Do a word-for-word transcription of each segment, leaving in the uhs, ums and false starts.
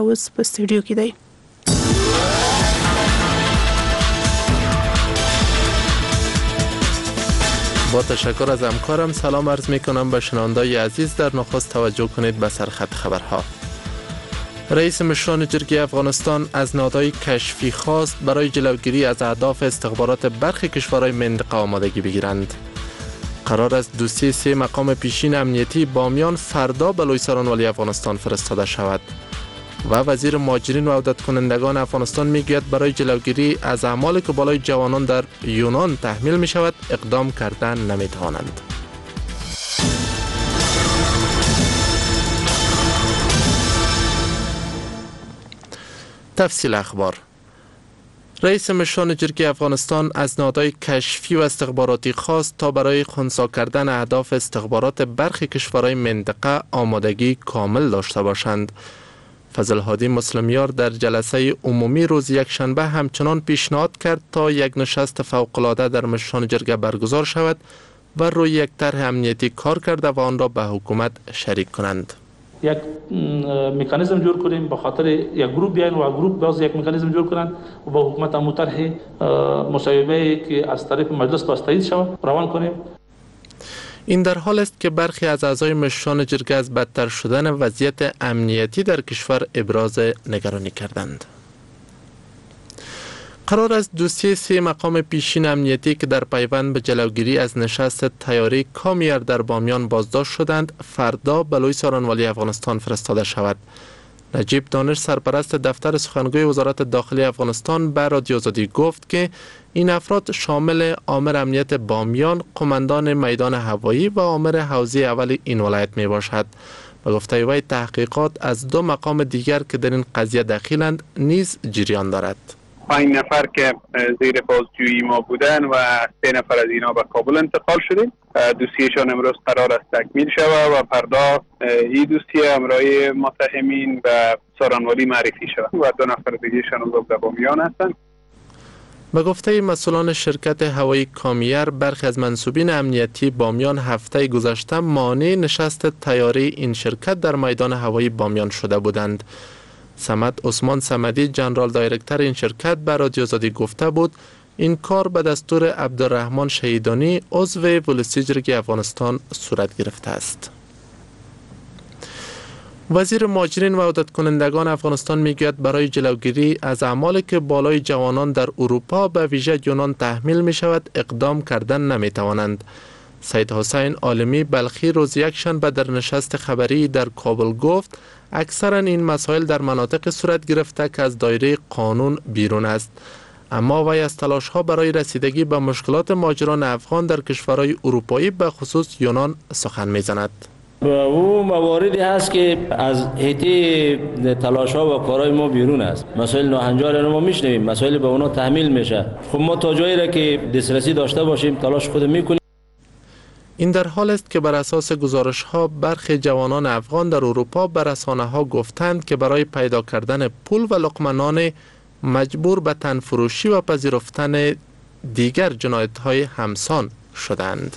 اوس په استودیو کې دی. با تشکر از همکارم سلام عرض می کنم به شنوندگان عزیز. در نخست توجه کنید به سرخط خبرها. رئیس مشران جرگه افغانستان از نهادهای کشفی خواست برای جلوگیری از اهداف استخبارات برخی کشورهای منطقه آمادگی بگیرند. قرار است دوسیه سه مقام پیشین امنیتی بامیان فردا به لوی سرانوالی افغانستان فرستاده شود. و وزیر مهاجرین و عودت کنندگان افغانستان میگوید برای جلوگیری از اعمالی که بالای جوانان در یونان تحمیل می شود اقدام کردن نمی توانند. تفصیل اخبار. رئیس مشران جرگه افغانستان از نهادهای کشفی و استخباراتی خواست تا برای خنثی کردن اهداف استخبارات برخی کشورهای منطقه آمادگی کامل داشته باشند. فضل هادی مسلمیار در جلسه عمومی روز یکشنبه همچنان پیشنهاد کرد تا یک نشست فوق‌العاده در مشران جرگه برگزار شود و روی یک طرح امنیتی کار کرده و آن را به حکومت شریک کنند. یک مکانیزم جور کنیم به خاطر یک گروه بیاین و گروه باز یک مکانیزم جور کنند و با حکومت هم طرح مصوبه که از طرف مجلس باز تایید شود روان کنیم. این در حال است که برخی از اعضای مشران جرگه از بدتر شدن وضعیت امنیتی در کشور ابراز نگرانی کردند. قرار است دوسیه سه مقام پیشین امنیتی که در پیوند به جلوگیری از نشست طیاره کامیر در بامیان بازداشت شدند فردا به لوی سرانوالی افغانستان فرستاده شود. نجیب دانش سرپرست دفتر سخنگوی وزارت داخلی افغانستان به رادیو آزادی گفت که این افراد شامل آمر امنیت بامیان، قماندان میدان هوایی و آمر حوزه اول این ولایت می باشد. به گفته وی تحقیقات از دو مقام دیگر که در این قضیه دخیلند نیز جریان دارد. پنج نفر که زیر بازجویی ما بودن و سه نفر از اینا به کابل انتقال شدیم. دوسیهشان امروز قرار است تکمیل شود و فردا این دوسیه همراه متهمین و سرانوالی معرفی شود و دو نفر دیگه‌شان در بامیان هستند. به گفته مسئولان شرکت هوایی کامیر، برخی از منصوبین امنیتی بامیان هفته گذشته مانع نشست طیاره این شرکت در میدان هوایی بامیان شده بودند. صمد عثمان صمدی جنرال دایرکتر این شرکت به رادیو آزادی گفته بود این کار به دستور عبدالرحمن شهیدانی عضو ولسی جرگه افغانستان صورت گرفته است. وزیر مهاجرین و عودت کنندگان افغانستان میگوید برای جلوگیری از اعمالی که بالای جوانان در اروپا به ویژه یونان تحمیل می شود اقدام کردن نمی توانند. سید حسین عالمی بلخی روز یکشنبه در نشست خبری در کابل گفت اکثرا این مسائل در مناطق صورت گرفته که از دایره قانون بیرون است. اما وی از تلاش ها برای رسیدگی به مشکلات مهاجران افغان در کشورهای اروپایی به خصوص یونان سخن میزند. او مواردی هست که از حیطه تلاش ها و کارهای ما بیرون است. مسائل ناهنجار ما میشنویم، مسائل به اونا تحمیل میشه. خب ما تا جایی را که دسترسی داشته باشیم تلاش خود میکنیم. این در حال است که بر اساس گزارش ها برخی جوانان افغان در اروپا به رسانه ها گفتند که برای پیدا کردن پول و لقمه نان مجبور به تن فروشی و پذیرفتن دیگر جنایت های همسان شدند.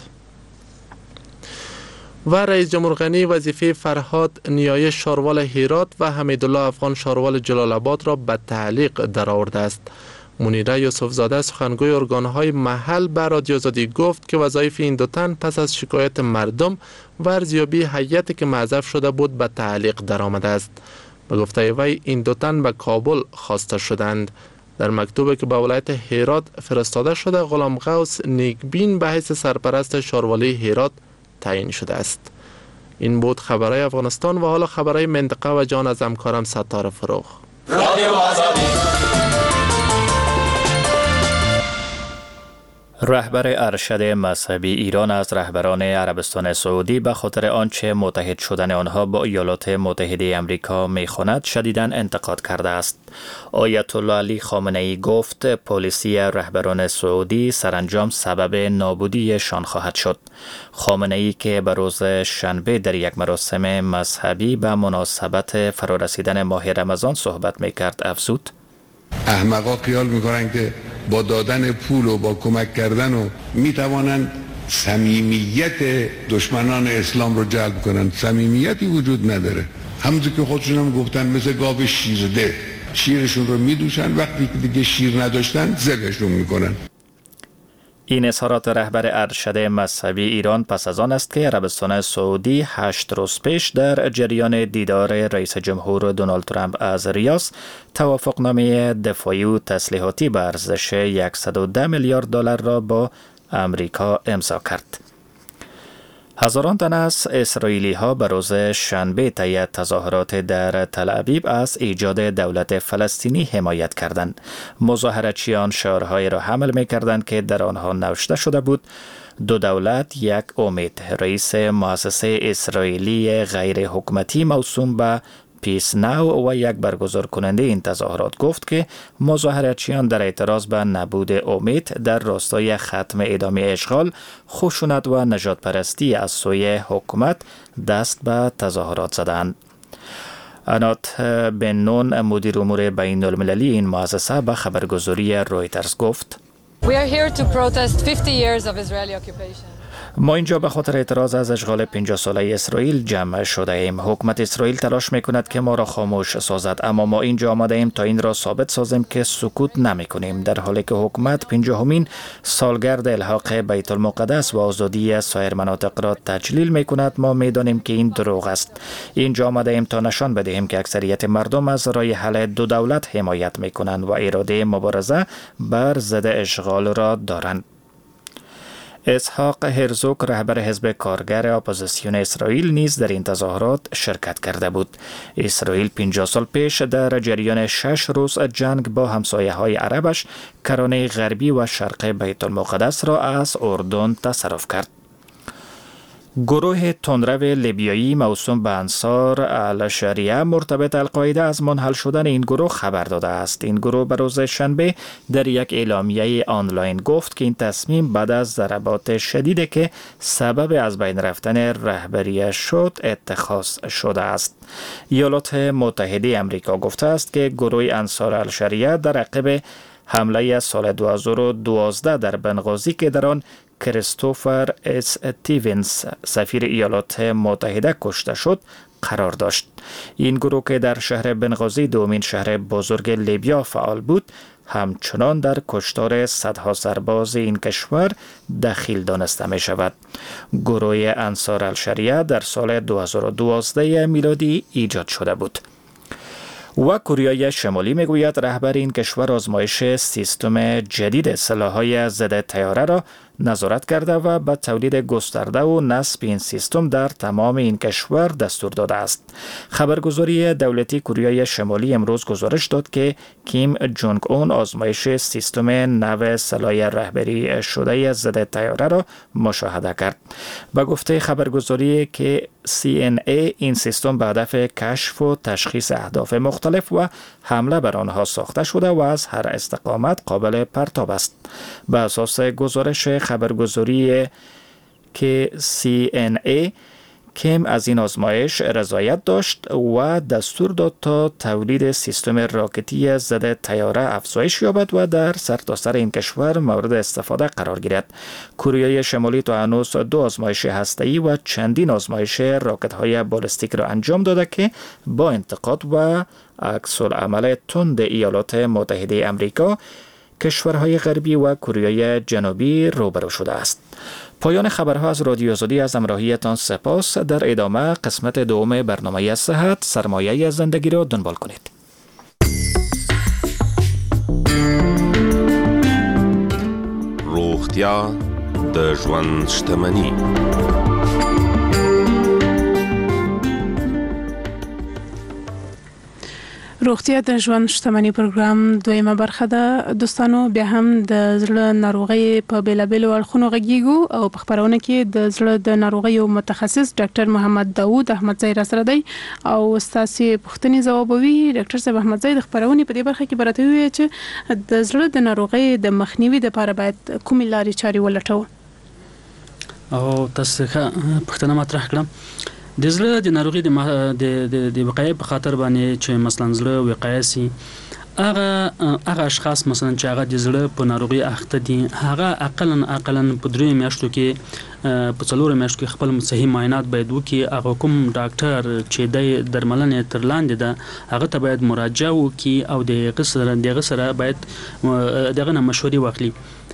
و رئیس جمهور غنی وظیفه فرهاد نیایش شاروال هرات و حمیدالله افغان شاروال جلال آباد را به تعلیق درآورده است. منیره یوسف زاده سخنگوی ارگانهای محل به رادیو آزادی گفت که وظایف این دو تن پس از شکایت مردم و ارزیابی هیئتی که محذوف شده بود به تعلیق درآمده است. به گفته وی این دو تن به کابل خواسته شدند. در مکتوبی که به ولایت هرات فرستاده شده غلام غوث نیکبین به حیث سرپرست شاروالی هرات تعیین شده است. این بود خبرهای افغانستان و حالا خبرهای منطقه و جان از همکارم ستاره فروغ. رهبر ارشد مذهبی ایران از رهبران عربستان سعودی به خاطر آنچه متحد شدن آنها با ایالات متحده امریکا می‌خواند شدیداً انتقاد کرده است. آیت الله علی خامنه ای گفت پالیسی رهبران سعودی سرانجام سبب نابودیشان خواهد شد. خامنه ای که به روز شنبه در یک مراسم مذهبی به مناسبت فرارسیدن ماه رمضان صحبت می‌کرد افزود: احمقا خیال میکنن که با دادن پول و با کمک کردن و میتوانند صمیمیت دشمنان اسلام رو جلب کنند. صمیمیتی وجود نداره. همونطور که خودشون هم گفتن مثل گاو شیرده، شیرشون رو میدوشن، وقتی که دیگه شیر نداشتن ذبحشون میکنن. این اظهارات رهبر ارشد مذهبی ایران پس از آن است که عربستان سعودی هشت روز پیش در جریان دیدار رئیس جمهور دونالد ترامپ از ریاض توافقنامه دفاعی و تسلیحاتی به ارزش صد و ده میلیارد دلار را با امریکا امضا کرد. هزاران تن از اسرائیلی ها به روز شنبه طی تظاهرات در تل ابیب از ایجاد دولت فلسطینی حمایت کردند. مظاهرچیان شعارهایی را حمل می کردند که در آنها نوشته شده بود: دو دولت یک امید. رئیس مؤسسه اسرائیلی غیر حکومتی موسوم به پیس ناو و یک برگزار کننده این تظاهرات گفت که مظاهرچیان در اعتراض به نبود امید در راستای ختم ادامه اشغال، خشونت و نژاد پرستی از سوی حکومت دست به تظاهرات زدند. انات بن نون، مدیر امور بین المللی این مؤسسه، به خبرگزاری رویترز گفت: We are here to protest fifty years of Israeli occupation. ما اینجا به خاطر اعتراض از اشغال پنجاه ساله اسرائیل جمع شده ایم. حکومت اسرائیل تلاش میکند که ما را خاموش سازد، اما ما اینجا آمده ایم تا این را ثابت سازیم که سکوت نمی کنیم. در حالی که حکومت پنجاهمین سالگرد الحاق بیت المقدس و آزادی سایر مناطق را تجلیل میکند، ما میدانیم که این دروغ است. اینجا آمده ایم تا نشان بدهیم که اکثریت مردم از راه حل دو دولت حمایت میکنند و اراده مبارزه بر ضد اشغال را دارند. اسحاق هرزوگ، رهبر حزب کارگر اپوزیسیون اسرائیل، نیز در این تظاهرات شرکت کرده بود. اسرائیل پنجاه سال پیش در جریان شش روز جنگ با همسایه های عربش کرانه غربی و شرق بیت المقدس را از اردن تصرف کرد. گروه تندرو لیبیایی موسوم به انصار الشریعه مرتبط القاعده از منحل شدن این گروه خبر داده است. این گروه به روز شنبه در یک اعلامیه آنلاین گفت که این تصمیم بعد از ضربات شدیدی که سبب از بین رفتن رهبریش شد اتخاذ شده است. ایالات متحده آمریکا گفته است که گروه انصار الشریعه در عقب حمله سال دو هزار و دوازده در بنغازی که در آن کریستوفر استیونز، سفیر ایالات متحده، کشته شد قرار داشت. این گروه که در شهر بنغازی، دومین شهر بزرگ لیبیا، فعال بود، همچنان در کشتار صدها سرباز این کشور دخیل دانسته می شود. گروه انصار الشریعه در سال دو هزار و دوازده میلادی ایجاد شده بود. و کره شمالی میگوید رهبر این کشور آزمایش سیستم جدید سلاح‌های ضد طیاره را نظارت کرده و به تولید گسترده و نصب این سیستم در تمام این کشور دستور داده است. خبرگزاری دولتی کره شمالی امروز گزارش داد که کیم جونگ اون آزمایش سیستم نو سلاح رهبری شده ضد طیاره را مشاهده کرد. به گفته خبرگزاری که سی ان ای، این سیستم به هدف کشف و تشخیص اهداف مختلف و حمله بر آنها ساخته شده و از هر استقامت قابل پرتاب است. به اساس گزارش خبرگزاری که سی ان ای، کیم از این آزمایش رضایت داشت و دستور داد تا تولید سیستم راکتی ضد طیاره افزایش یابد و در سرتاسر این کشور مورد استفاده قرار گیرد. کره شمالی تا هنوز دو آزمایش هسته‌ای و چندین آزمایش راکت‌های بالستیک را انجام داده که با انتقاد و عکس‌العمل تند ایالات متحده آمریکا، کشورهای غربی و کره جنوبی روبرو شده است. پایان خبرها از رادیو آزادی، از همراهیتان سپاس. در ادامه قسمت دوم برنامه صحت، سرمایه زندگی را دنبال کنید. روغتیا د ژوند شتمني. روغتیا د ژوند شتمني پروګرام دویمه برخه ده. دوستانو، بیا هم د زړه ناروغۍ په بیلابیلو اړخونو غږیږو او په خبرونه کې د زړه د ناروغیو متخصص ډاکټر محمد داوود احمدزی را سره دی او ستاسو پوښتنې ځوابوي. ډاکټر صاحب احمدزی، د خبرونې په دې برخه کې برته وی چې د زړه د ناروغۍ د مخنیوي لپاره باید کومې لارې چارې ولټو؟ او تاسو پوښتنه مطرح کړم. د زړه د ناروغي د د د وقایې په خاطر باندې چې مثلا زړه وقایه سي هغه هغه اشخاص مثلا چې هغه د زړه په ناروغي اخته دي هغه اقلا اقلا په درې میاشتو کې په څلور میاشتو کې خپل صحي معاینات باید وکړي. هغه کوم ډاکټر چې د درملنې تر لاندې ده هغه ته باید مراجعه وکړي او د غسر د غسر باید دغه مشورې واخلي.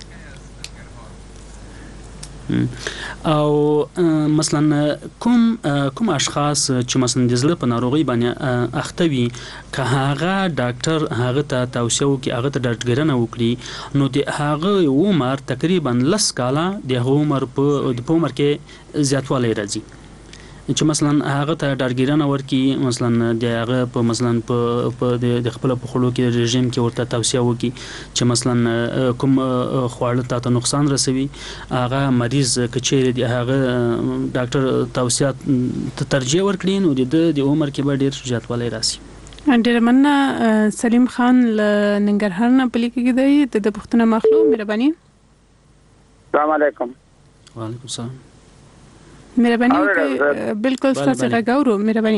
او مثلا کوم کوم اشخاص چې مثلا د زړه په ناروغي باندې اخته وي که هغه ډاکټر هغه ته توصیه وکړي هغه ته ډاکټرګرنه وکړي نو د هغه عمر تقریبا لس کاله د عمر په د عمر کې زیاتوالی راځي چې مثلا هغه ته ډاکټرګرنه ورکړي مثلا د هغه په مثلا په د خپل په خلو کې رژیم کې ورته توصیه وکړي چې مثلا کوم خواړه ته نقصان رسوي هغه مریض کچېره د هغه ډاکټر توصیه ترجیح ورکړي نو د د عمر کې به ډیر زیاتوالی راسي. ډیر مننه. سلیم خان له ننګرهار نه پلی کې دی د پښتون مخلو مهرباني. السلام علیکم. وعلیکم السلام. مهرباني وکړئ. بالکل تاسو راغورو مهرباني.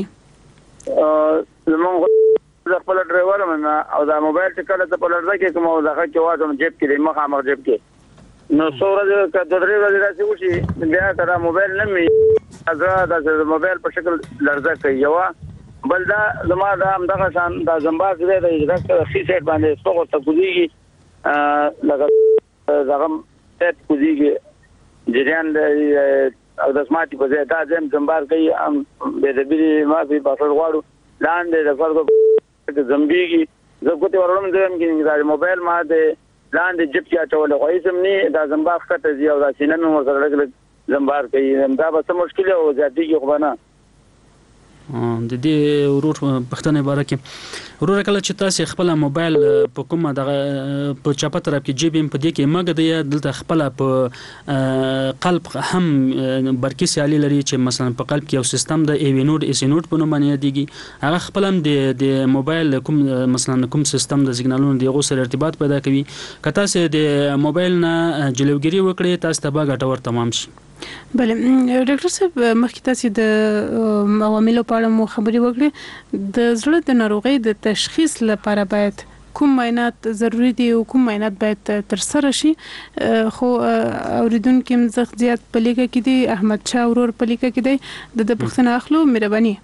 زموږ خپل ډرایور من او دا موبایل چې کله ته په لړزه کې کوم او دغه کې واځم جیب کې مخه مخ جیب کې نو څوره د درې ورځې راځي وشي بیا تر موبایل نه می ازا د موبایل په شکل لړزه کوي یو بل دا زما دا هم دغه شان د زمباز دی د ډاکټر خي سیټ باندې څوک ته کوزيږي لکه دغه سیټ کوزيږي جریان د او د سماعتي په ځای دا زم زمبار کوي ام به د بي ما په باسل غواړو لاندې د فرق زمبيږي زه کوته ورولم زم کې دا موبایل ما د لاندې جيب کې اچول غوي سم نه دا زمبار کته زی او دا سینه مې ورسره لګل زمبار کوي دا به څه مشکل او زیاتېږي خو نه د دې ورور پښتنه عبارت کې ورور کله چې تاسو خپل موبایل په کومه دغه په چاپه طرف کې جیب په دې کې مګ د دلته خپل په قلب هم برکی سیالي لري چې مثلا په قلب کې یو سیستم د ای وی نوډ ای سی نوډ په نوم باندې دیږي هغه خپل هم د د موبایل کوم مثلا کوم سیستم د سیګنالونو دغه سره ارتباط پیدا کوي که تاسو د موبایل نه جلوګیری وکړئ تاسو ته به ګټور تمام شي. بله ډاکټر صاحب مخکې تاسو د عواملو په اړه مو خبرې وکړې د زړه د ناروغۍ د تشخیص لپاره باید کوم معاینات ضروری دي او کوم معاینات باید تر سره شي خو اوریدونکو مزخ زیات په لیکه کې دي احمد شاه ورور په لیکه کې دی د پښتنه اخلو مهرباني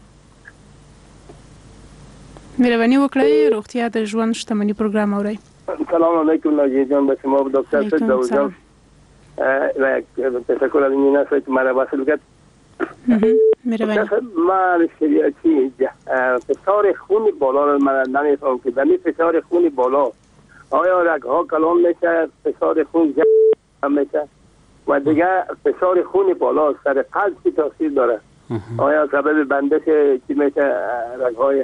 مهرباني وکړئ روغتیا د ژوند شتمنۍ پروګرام اورئ. السلام علیکم ناجیان به شما دکتر صاحب داوود و تشکر از این نصیحت که مرا وصل کرد. من شریعتی فشار خون بالا رو من نمیفهم که دمی فشار خون بالا آیا رگها کلان میشه فشار خون جمع میشه و دیگه فشار خون بالا سر قلب چی تاثیر داره آیا سبب بندش چی میشه رگهای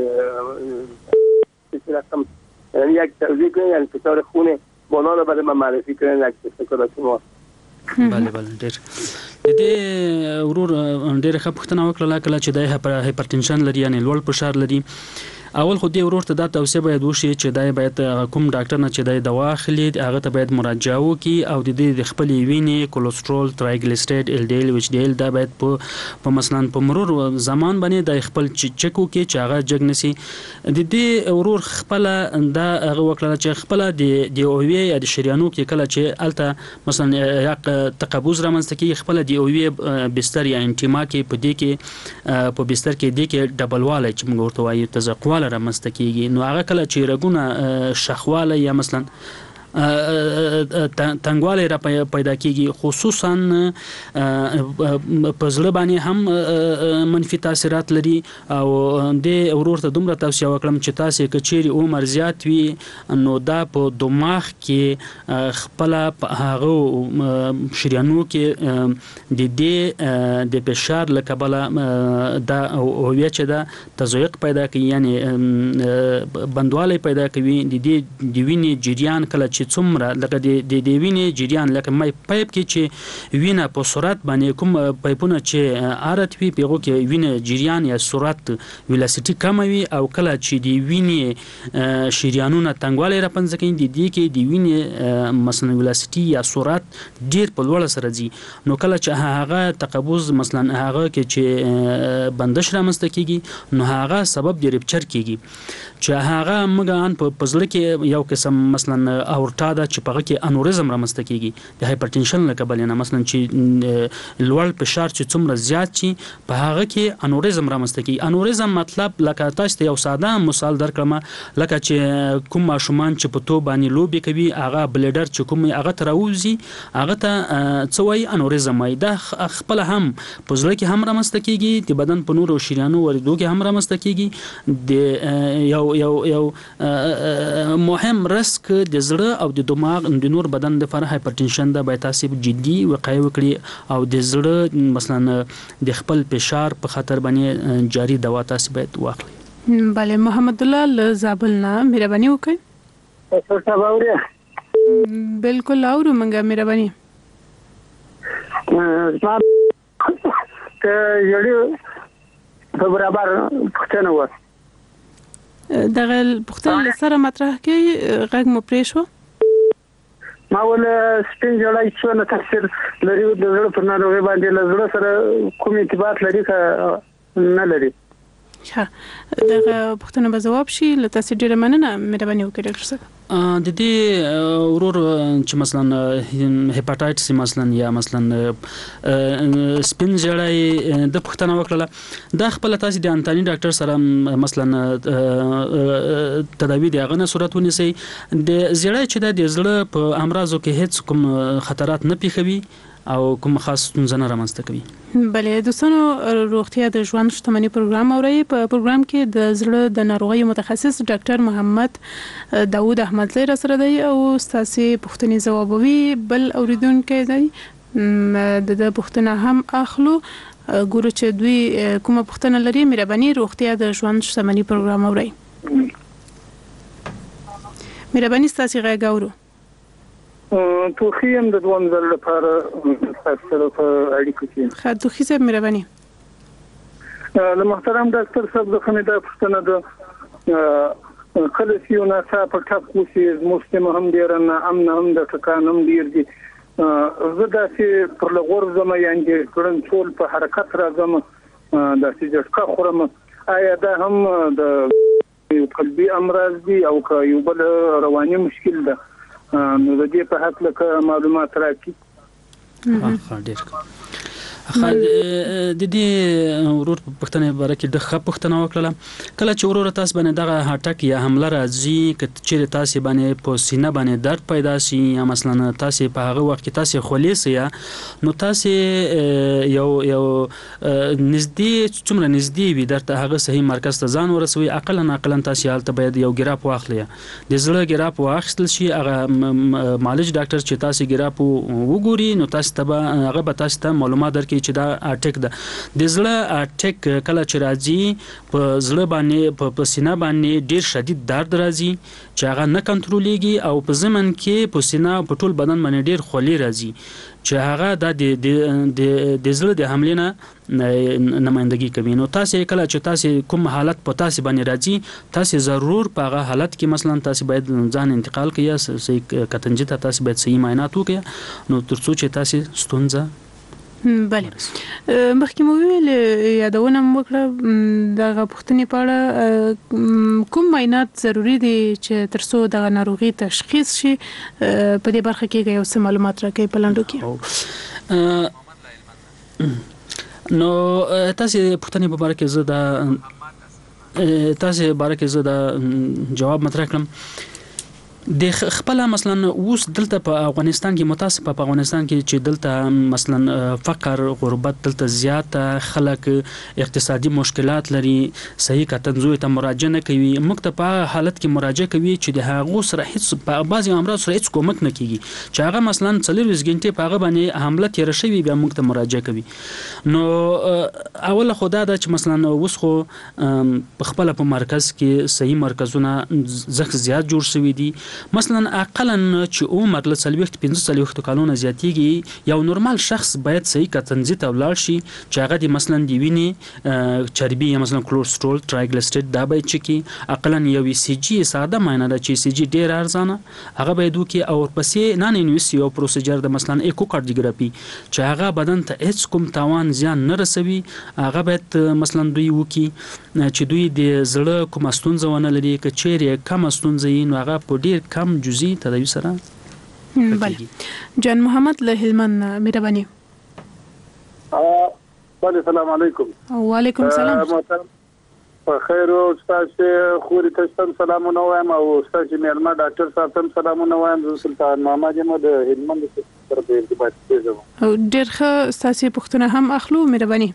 یعنی یک توضیح کنید یعنی فشار خون بالا رو برای من معرفی کنید یک تشکر از شما. بله بله ډیر د دې ورور ډیر ښه پوښتنه وکړه کله چې د هایپرټنشن لري یعنی لوړ فشار لري اول خو دې ورور ته دا توصیه باید وشي چې دا باید کوم ډاکټر نه چې دا دوا اخلي هغه ته باید مراجعه وکړي او د دې د خپل وینې کولیسټرول ترایګلیسیراید ال ډی ال وچ ډی ال دا باید په په مثلا په مرور زمان باندې د خپل چک وکړي چې هغه جګ نسی د دې ورور خپل دا هغه وکړه چې خپل د دی او وی یا د شریانو کې کله چې الته مثلا یک تقبض رامنځته کې خپل دی او وی بستر یا انټیما کې په دې کې په بستر کې دې کې ډبل واله چې موږ ورته وایو تزقواله رامنځته کیږي نو هغه کله چې رګونه شخواله یا مثلا تنګواله را پیدا کیږي خصوصا په زړه باندې هم منفي تاثیرات لري او د ورور ته دومره توصیه وکړم چې تاسو کچيري عمر زیات وي نو دا په دماغ کې خپل هغه شریانو کې د دې د فشار لکبله دا او چې دا تزویق پیدا کوي یعنی بندواله پیدا کوي د دې د وینې جریان کله چې څومره لکه د د وینې جریان لکه مای پایپ کې چې وینه په سرعت باندې کوم پایپونه چې ارت وي پیغو کې وینه جریان یا سرعت ویلاسيټي کم وي او کله چې د وینې شریانونه تنګوالی را پنځه کوي د دې کې د وینې مثلا ویلاسيټي یا سرعت ډیر په لوړ سره ځي نو کله چې هغه تقبض مثلا هغه کې چې بندش رامنځته کیږي نو هغه سبب د ریپچر کیږي چې هغه موږ ان په پزړه کې یو قسم مثلا اورټا دا چې په کې انوریزم رامنځته کیږي د هایپرټنشن لکه بل نه مثلا چې لوړ فشار چې څومره زیات شي په هغه کې انوریزم رامنځته کیږي انوریزم مطلب لکه تاسو یو ساده مثال درکړم لکه چې کوم ماشومان چې په تو باندې لوبي کوي هغه بلیډر چې کوم هغه تراوزي هغه ته څوي انوریزم وي دا خپل هم پزړه کې هم رامنځته کیږي د بدن په نورو شریانو وردو کې هم رامنځته کیږي د یو یو یو مهم رسک د زړه او د دماغ د نور بدن د لپاره هایپرټنشن دا باید تاسو جدي وقایع وکړي او د زړه مثلا د خپل فشار په خاطر باندې جاری دوا تاسو باید واخلئ. بله محمد الله له زابل نه مهرباني وکړئ. تاسو باورې بالکل اورو منګه مهرباني. ته یړي په برابر پښتنه و دغه پښتنه سره مطرح کې غږ مو پرې شو ما ول سپین جوړای څو نه تفسیر لري د زړه پر ناروغي باندې له زړه سره کوم ارتباط لري که نه لري. ښه دغه پښتنه به جواب شي له تاسو ډیره مننه مهرباني وکړئ ډاکټر صاحب. د دې ورور چې مثلا هپاتایټس مثلا یا مثلا سپین جړای د پښتنه وکړه د خپل تاسو د انتاني ډاکټر سره مثلا تداوی دی غنه صورت ونیسي د زړای چې د زړه په امراضو کې هیڅ کوم خطرات نه پیښوي او کوم خاص ستونزه نه رامنځته کوي. بله دوستانو روغتیا د ژوند شتمنۍ پروګرام اوري په پروګرام کې د زړه د ناروغیو متخصص ډاکټر محمد داوود احمد لري سره دی او تاسو پوښتنې ځوابوي بل اوریدونکو دی د د پوښتنه هم اخلو ګورو چې دوی کومه پوښتنه لري مهرباني روغتیا د ژوند شتمنۍ پروګرام اوري مهرباني تاسو غږ اورو. توخی هم د دوام ځل لپاره تاسو سره په اړیکه کې ښه توخی صاحب مهرباني. له محترم ډاکټر صاحب د خندا پښتنه د کله چې یو ناسا په ټاپ کوسي مسلم هم ډیر نه امن هم د ټکان هم ډیر دي زه داسې پر لغور زما یانګې کړم ټول په حرکت راځم داسې جټکا خورم آیا دا هم د قلبي امراض دي او که یو بل رواني مشکل ده نو د دې په حق له معلومات راکړي. ها ډیر خا د دې ورور پښتنه باره کې د خپ پښتنه وکړه کله چې ورور تاسو باندې دغه هټک یا حمله راځي که چې تاسو باندې په سینه باندې درد پیدا شي یا مثلا تاسو په هغه وخت کې تاسو خولې سي نو تاسو یو یو نږدې څومره نږدې وي درته هغه صحیح مرکز ته ځان ورسوي اقل نه اقل تاسو حالت باید یو ګراپ واخلي د زړه ګراپ واخستل شي هغه معالج ډاکټر چې تاسو ګراپ وګوري نو تاسو ته هغه به تاسو ته معلومات درکړي چې دا اټیک ده د زړه اټیک کله چې راځي په زړه باندې په سینه باندې ډیر شدید درد راځي چې هغه نه کنټرولېږي او په ضمن کې په سینه په ټول بدن باندې ډیر خولي راځي چې هغه د د د زړه د حملې نه نمائندګي کوي نو تاسو کله چې تاسو کوم حالت په تاسو باندې راځي تاسو ضرور په هغه حالت کې مثلا تاسو باید ځان انتقال کړئ صحیح کتنجي ته تاسو باید صحیح معاینات وکړئ نو ترڅو چې تاسو ستونزه بله مخکې مو ویل یادونه وکړه دغه پوښتنې په اړه کوم معاینات ضروری دي چې ترڅو دغه ناروغي تشخیص شي په دې برخه کې یو څه معلومات راکړئ په لاندو کې. نو تاسو پوښتنې په اړه کې زه دا تاسو باره کې زه دا جواب مطرح کړم د خپل مثلا اوس دلته په افغانستان کې متاسف په افغانستان کې چې دلته مثلا فقر غربت دلته زیات خلک اقتصادي مشکلات لري صحیح کتنځوي ته مراجعه نه کوي موږ ته په حالت کې مراجعه کوي چې د هغه سره هیڅ په بعضي امراض سره هیڅ کومک نه کیږي چې هغه مثلا څلور غنټې په هغه باندې حمله تیر شوی بیا موږ ته مراجعه کوي نو اوله خدا دا چې مثلا اوس خو په خپل په مرکز کې صحیح مرکزونه زخ زیات جوړ شوی دي مثلا اقلا چې عمر له څلوېښت پنځه څلوېښت کلونو زیاتېږي یو نورمال شخص باید صحیح کتنځي ته ولاړ شي چې هغه د مثلا د وینې چربي یا مثلا کلورسترول ټرایګلیسټرایډ دا باید چکی اقلا یو سی جی ساده معنا ده چې سی جی ډیر ارزانه هغه باید وکي او پسې نان انویسي او پروسیجر د مثلا ایکوکاردیوګرافي چې هغه بدن ته هیڅ کوم تاوان زیان نه رسوي هغه باید مثلا دوی وکي چې دوی د زړه کوم ستونزه ونه لري که چیرې کم ستونزه یې نو هغه په ډیر کم جزئی تداوی سره بله جان محمد له هلمند مهرباني بله سلام علیکم وعلیکم السلام په خیر او استاد خوري تاسو سلامونه وایم او استاد میرما ډاکټر صاحب ته سلامونه وایم سلطان محمد یم د هلمند سره په ارتباط کې یم ډیر ښه استاد پوښتنه هم اخلو مهرباني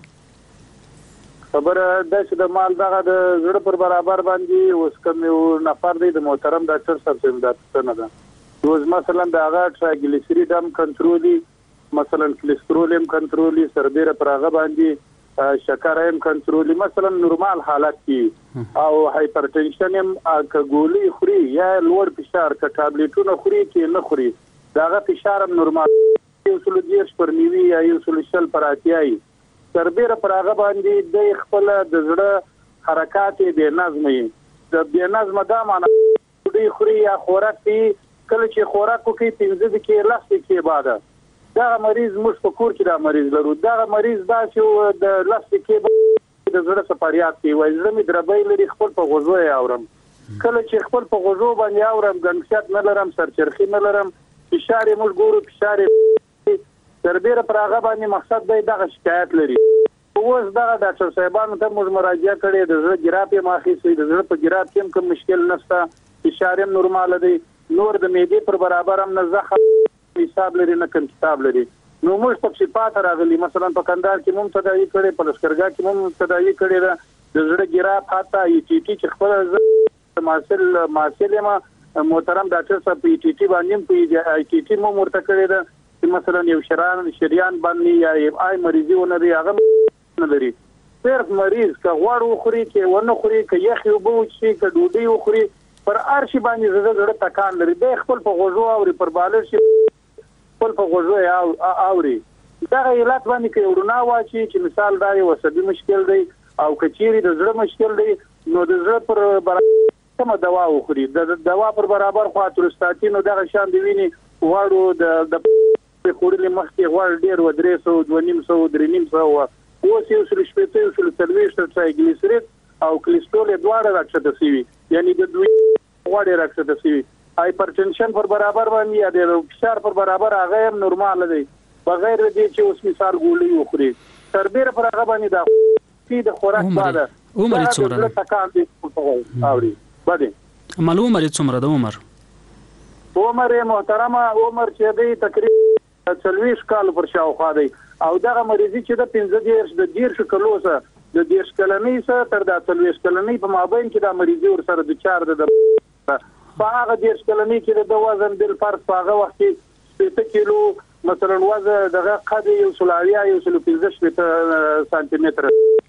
خبره د چې د مال دغه د زړه پر برابر باندې اوس کوم یو نفر دی د محترم ډاکټر صاحب څخه امداد څنګه ده روز مثلا د هغه ټرایګلیسیریډ هم کنټرولي مثلا کلسترول هم کنټرولي سربېره پر هغه باندې شکر هم کنټرولي مثلا نورمال حالت کې او هایپرټنشن هم کګولي خوري یا لوړ فشار ک ټابلیټونه خوري کې نه خوري داغه فشار هم نورمال یو سل دیش پر نیوي یا یو سل شل پر اتیاي سربېره پر هغه باندې د خپل د زړه حرکات به نظمې د بیا نظم دا معنا دی خوري یا خوراک کې کله چې خوراک کوي پنځه دقیقې لس دقیقې بعد دا مریض مش په کور کې دا مریض لرو دا مریض دا چې د لس دقیقې د زړه سپاریات کې وایي زړه مې دربای لري خپل په غوږو اورم کله چې خپل په غوږو باندې اورم ګنګسیات نه لرم سرچرخي نه لرم فشار یې موږ ګورو فشار سربېره پر هغه باندې مقصد دی دغه شکایت لري اوس دغه ډاکټر صاحبانو ته موږ مراجعه کړې د زړه ګراف یې ماخیسي د زړه په ګراف کې کوم مشکل نشته فشار یې نورمال دی نور د معدې پر برابر هم نه زخم حساب لري نه کوم کتاب لري نو موږ په صفات راغلي مثلا په کندهار کې موږ تداوی کړې په لشکرګاه کې موږ تداوی کړې ده د زړه ګراف حتی ای ټی ټی چې خپل ماسل ماسل ما محترم ډاکټر صاحب ای ټی ټی باندې په ای ټی ټی مو مرته کړې ده مثلا یو شران شریان باندې یا آی مریضي ونه لري هغه نه لري صرف مریض که غوړ وخوري کې ونه خوري که یخ یو بو شي که ډوډۍ وخوري پر ارشي باندې زړه زړه تکان لري د خپل په غوږو او پر بالر شي خپل په غوږو او اوري دا علت باندې کې ورونه واچي چې مثال دا یو وسبي مشکل دی او کچيري د زړه مشکل دی نو د زړه پر برابر کوم دوا وخوري د دوا پر برابر خاطرستاتین او دغه شان دی ویني غوړو د په خورلې مخکې غوړ ډیر و درې سو دوه نیم سو درې نیم سو اوس یو سل شپږ یو سل څلوېښت ټرایګلیسیریډ او کلسترول دواړه راکښته شوي یعنی د دوی غوړ راکښته شوي هایپرټنشن پر برابر باندې یا د فشار پر برابر هغه هم نورمال دی بغیر د دې چې اوس مثال ګولې وخوري سربېره پر هغه باندې دا چې د خوراک بعد عمر څومره ده تکان دي اوري باندې معلومه عمر څومره ده عمر عمر محترمه عمر چې دی تقریبا څلوېښت کال پر شاوخوا دی او دغه مریضي چې د پنځه دیرش د دیرش کلو سره د دیرش کلنۍ سره تر د څلوېښت کلنۍ په مابین کې د مریضي ور سره د چار د په هغه دیرش کلنۍ کې د وزن بل فرق په هغه وخت کې شپږ کیلو مثلا وزن دغه قد یو سلاویا یو سل پنځه شپږ سانتي متر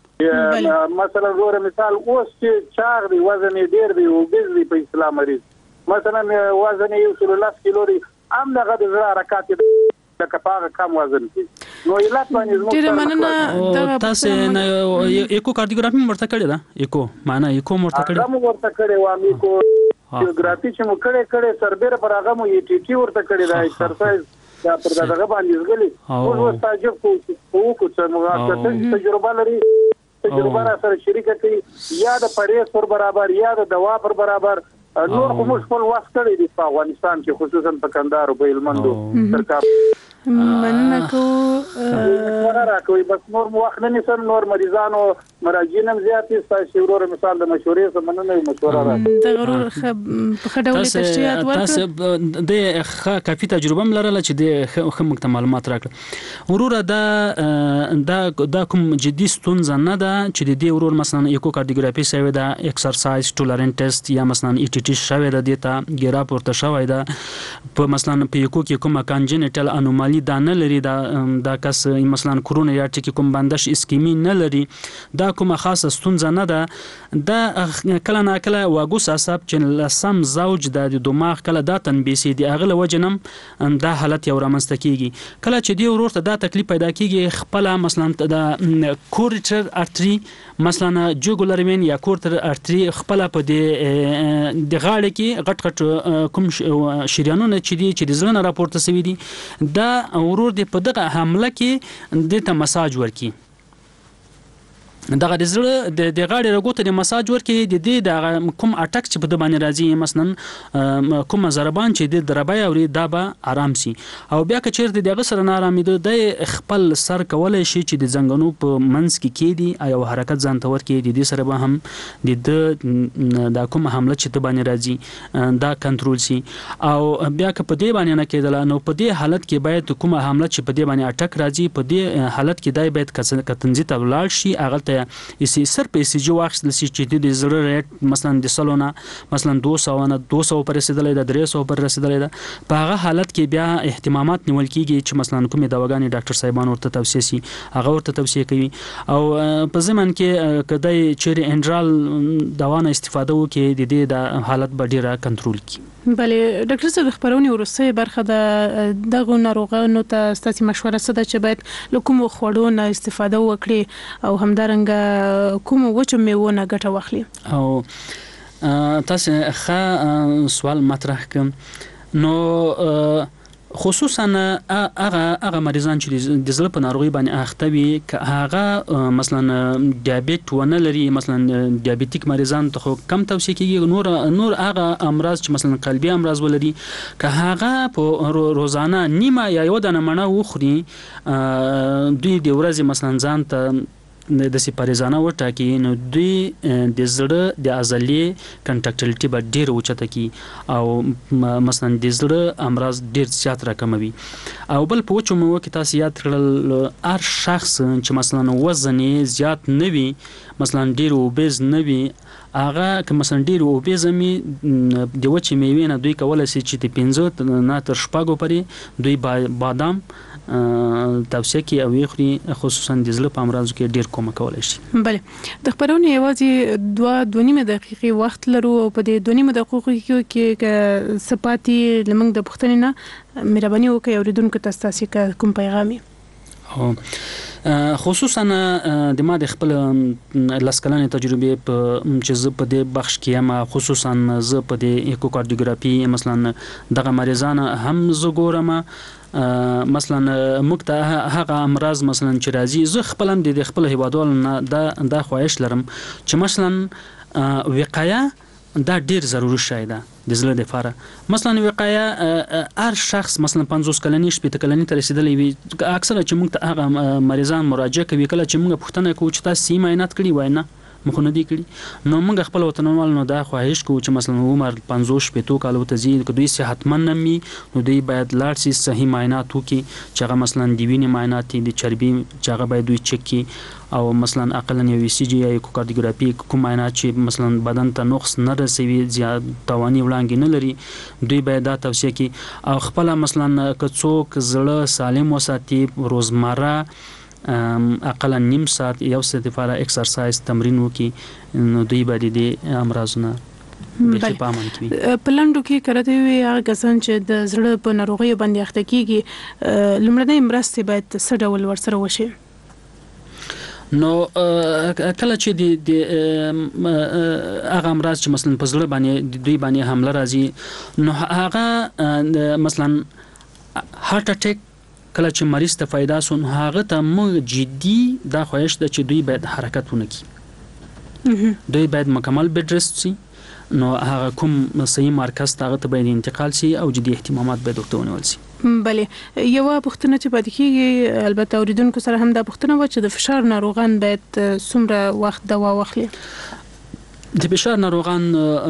مثلا زوره مثال اوس چې چار دی وزن ډیر دی او بیز دی په اسلام مریض مثلا وزن یو سل لاس کیلو دی هم دغه د زړه حرکت د کپاغه کم وزن کې نو علت باندې زموږ ډیر مننه تاسو نه ایکو کاردیوګرافي مرته کړی دا ایکو معنا ایکو مرته کړی هغه مرته کړی و امي کو کاردیوګرافي چې مو کړی کړی سربېره پر هغه مو ای ټی ټی ورته کړی دا ایکسرسایز دا پر دغه باندې زغلی او واستاجب کو کو کو چې موږ تجربه لري تجربه را سره شریک کړي یا د پریز پر برابر یا د دوا پر برابر نور خو موږ خپل وخت کړی دی په افغانستان کې خصوصا په کندهار او په هلمند سرکار مننه کو راکوي بس نور وخت نه نسم نور مریضانو مراجعین هم زیاتې تاسو ورور مثال د مشورې سره مننه مشوره راکړه د غرور په خډولې تشریحات ورکړه تاسو د کافي تجربه ملرله چې د خمک معلومات راکړه ورور دا دا دا کوم جدي ستونزه نه ده چې د دې ورور مثلا ایکو کاردیوګرافي شوی دا ایکسرسایز ټولرنت ټیسټ یا مثلا ای ټی ټی شوی دا دیتا ګیرا پورته شوی دا په مثلا په ایکو کې کومه کانجنټل انومالي مالی دا نه لري دا دا کس مثلا کرونا یا چې کوم بندش اسکیمی نه لري دا کومه خاصه ستونزه نه ده دا کله نه کله واګوس عصب چې لسم زوج د دماغ کله دا تنبیسي دی اغله وجنم دا حالت یو رامنځته کیږي کله چې دی ورور ته دا تکلیف پیدا کیږي خپل مثلا د کورټر ارتري مثلا جوګولر وین یا کورټر ارتري خپل په د د غاړه کې غټ غټ کوم شریانونه چې دي چې د زړه راپورته سوي دي دا ورور د په دغه حمله کې د ته مساج ورکي دغه د زړه د د غاړې رګوته د مساج ورکي د دې د کوم اٹک چې په د باندې راځي مثلا کوم ضربان چې د دربای او دا به آرام سي او بیا که چیرته دغه سره نارامي ده د خپل سر کولای شي چې د زنګونو په منځ کې کېدي او حرکت ځان ته ورکي د دې سره به هم د د کوم حمله چې ته باندې راځي دا کنټرول سي او بیا که په دې باندې نه کېدل نو په دې حالت کې باید کومه حمله چې په دې باندې اٹک راځي په دې حالت کې دای باید کتنځي ته ولاړ شي اغه اسی سر په سی جو واخص لسی چې د زړه ریټ مثلا د سلونه مثلا دو سو نه دو سو پر رسیدلې د درې سو پر رسیدلې ده په هغه حالت کې بیا اهتمامات نیول کیږي چې مثلا کومې دواګانې ډاکټر صاحبان ورته توصیه سي هغه ورته توصیه کوي او په ځمن کې کدی چيري انډرال دوا نه استفاده وکړي د دې د حالت به ډیره کنټرول کړي بله ډاکټر صاحب خبرونه ورسته برخه د دغه ناروغانو ته ستاسو مشوره څه ده چې باید له کوم خوړو نه استفاده وکړي او همدارنګه کوم وچو میوه نه ګټه واخلي او تاسو ښه سوال مطرح کوم نو خصوصا هغه هغه مریضان چې د زړه په ناروغي باندې اخته وي که هغه مثلا دیابیت ونه لري مثلا دیابیتیک مریضان ته کم توصیه کیږي نور نور هغه امراض چې مثلا قلبي امراض ولري که هغه په روزانه نیمه یا یو دانه منه وخوري دوی د ورځې مثلا ځان ته د سپاریزانه وټاکي نو دوی د زړه د عضلې کنټاکټیلیټي به ډیر اوچته کی او مثلا د زړه امراض ډیر زیات راکموي او بل په وچو مو کې تاسو یاد کړل هر شخص چې مثلا وزن زیات نه وي مثلا ډیر اوبیز نه وي هغه که مثلا ډیر اوبیزمي د وچې میوې نه دوی کولای شي چې د پنځه نه تر شپږو پورې دوی بادام توصیه کوي او یخري خصوصا د زړه په امراضو کې ډیر کومک کولای شي بله د خبرونه یوازې دوه دوه نیمه دقیقې وخت لرو او په دې دوه نیمه دقیقو کې سپاتی لمنګ د پښتنې نه مهرباني وکړئ اوریدونکو ته تاسو کوم پیغامي او خصوصا د ما د خپل لاسکلانې تجربه په چې زه په دې بخش کې ما خصوصا زه په دې ایکوکاردیوګرافي مثلا دغه مریضان هم زه ګورم مثلا موږ ته هغه امراض مثلا چې راځي زه خپل هم د خپل هیوادوالو نه دا د خواهش لرم چې مثلا وقایه دا ډیر ضروري شی ده د زړه لپاره مثلا وقایه هر شخص مثلا پنځوس کلنی شپږ کلنی تر رسیدلې وي اکثره چې موږ ته هغه مریضان مراجعه کوي کله چې موږ پوښتنه کوو چې تاسو یې معاینات کړی وای نه مخونه دي کړی نو موږ خپل وطنوالو نه دا خواهش کوو چې مثلا عمر پنځوس شپږ کال ته زی دوی صحتمن نمي نو دوی باید لاړ شي صحیح معاینات وکړي چې هغه مثلا د وینې معاینات دي چربي چې هغه باید دوی چک کړي او مثلا اقلا یو سی جی یا ایکوکاردیوګرافي کوم معاینات چې مثلا بدن ته نقص نه رسوي زیات توانی وړاندې نه لري دوی باید دا توصیه کړي او خپل مثلا کڅوک زړه سالم وساتي روزمره اقلا نیم ساعت یو ساعت لپاره ایکسرسایز تمرین وکي نو دوی باندې د امراضونه به پامن کوي پلانډو کې کرته وي هغه کسان چې د زړه په ناروغي باندې اخته کیږي لمړنۍ مرستې باید څه ډول ورسره وشي نو کله چې د هغه امراض چې مثلا په زړه باندې دوی باندې حمله راځي نو هغه مثلا هارت اٹیک کله چې مریض ته فایده سون هغه ته مو جدي دا خواهش ده چې دوی باید حرکت ونکړي دوی باید مکمل بیډ ریسټ شي نو هغه کوم صحیح مرکز ته هغه باید انتقال شي او جدي اهتمامات باید ورته ونیول شي بله یو پوښتنه چې پاتې کیږي البته اوریدونکو سره هم دا پوښتنه و چې د فشار ناروغان باید څومره وخت دوا واخلي د فشار ناروغان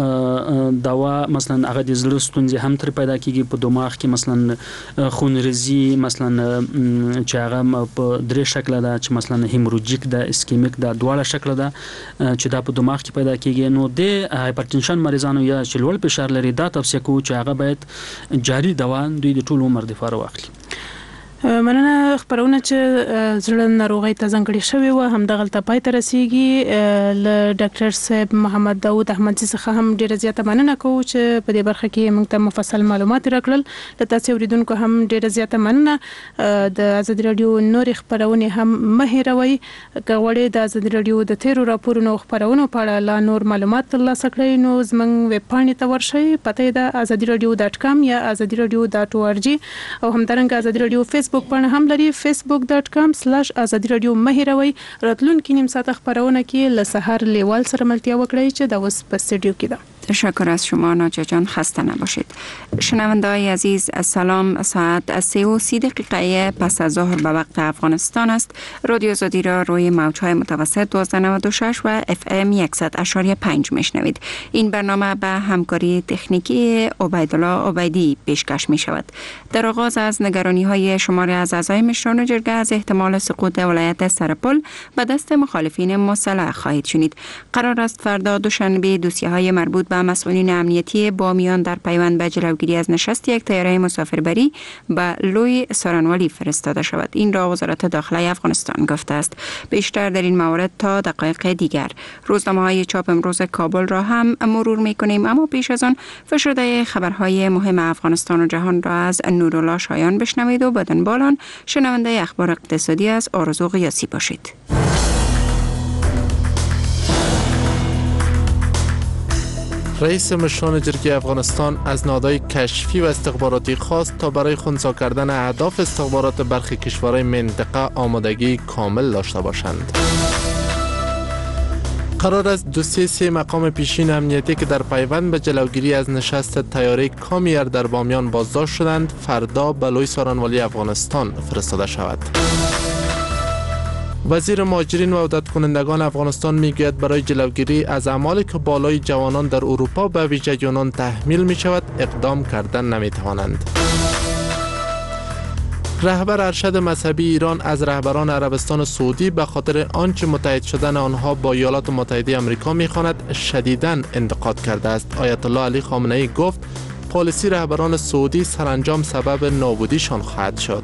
دوا مثلا هغه د زړه ستونزې هم تر پیدا کیږي په دماغ کې مثلا خونریزي مثلا چې هغه په درې شکل ده چې مثلا هیموراجیک ده اسکیمیک ده دواړه شکل ده چې دا په دماغ کې پیدا کیږي نو د هایپرټنشن مریضانو یا چې لوړ فشار لري دا توصیه کوو چې هغه باید جاری دوا دوی د ټول عمر لپاره واخلي مننه. خبرونه چې زړه ناروغي ته ځانګړې شوې و هم د غلطه پای ته رسیږي. ل ډاکټر صاحب محمد داوود احمدزي څخه هم ډیره زیاته مننه کوو چې په دې برخه کې موږ ته مفصل معلومات راکړل. له تاسو اوریدونکو هم ډیره زیاته مننه. د آزادي رادیو نور خبرونه هم مه هیروئ. که غواړئ د آزادي رادیو د تیرو راپورونو خبرونو په اړه لا نور معلومات ترلاسه کړئ نو زموږ ویب پاڼې ته ورشئ. پته د آزادي رادیو ډاټ کام یا آزادي رادیو ډاټ او ار جی او همدارنګه آزادي رادیو فیسبوک پاڼه هم لري facebook dot com slash آزادي رادیو مه هیروئ. راتلونکي نیم ساعت خبرونه کې له سحر لیوال سره ملتیا وکړئ چې د اوس په استودیو کې ده. تشکر از شما ناجا جان، خسته نباشید. شنونده‌های عزیز، سلام. ساعت سه و سی دقیقه پس از ظهر به وقت افغانستان است. رادیو آزادی را روی موج‌های متوسط دویست و نود و شش و اف ام صد و یک و پنج میشنوید. این برنامه به همکاری تکنیکی عبیدالله عبیدی پیشکش می شود. در آغاز از نگرانی‌های شماری از اعضای مشران جرگه از احتمال سقوط ولایت سرپل به دست مخالفین مسلح خواهید شنید. قرار است فردا دوشنبه دوسیه‌های مربوط به مسئولین امنیتی بامیان در پیوند به جلوگیری از نشست یک طیاره مسافربری به لوی سارنوالی فرستاده شود. این را وزارت داخله افغانستان گفته است. بیشتر در این مورد تا دقایق دیگر. روزنامه‌های چاپ امروز کابل را هم مرور می‌کنیم، اما پیش از آن فشرده خبرهای مهم افغانستان و جهان را از نورالله شایان بشنوید و بدن بالان شنونده اخبار اقتصادی از آرزو قیاسی باشید. رئیس مشران جرگه افغانستان از نهادهای کشفی و استخباراتی خواست تا برای خنثی کردن اهداف استخبارات برخی کشورهای منطقه آمادگی کامل داشته باشند. قرار است دو سه سه مقام پیشین امنیتی که در پیوند به جلوگیری از نشست طیاره کامیر در بامیان بازداشت شدند فردا به لوی سارنوالی افغانستان فرستاده شود. وزیر مهاجرین و عودت کنندگان افغانستان میگوید برای جلوگیری از اعمالی که بالای جوانان در اروپا به ویژه یونان تحمیل می شود اقدام کردن نمی توانند. رهبر ارشد مذهبی ایران از رهبران عربستان سعودی به خاطر آنچه متحد شدن آنها با ایالات متحده آمریکا می‌خواند شدیداً انتقاد کرده است. آیت الله علی خامنه‌ای گفت پالیسی رهبران سعودی سرانجام سبب نابودیشان خواهد شد.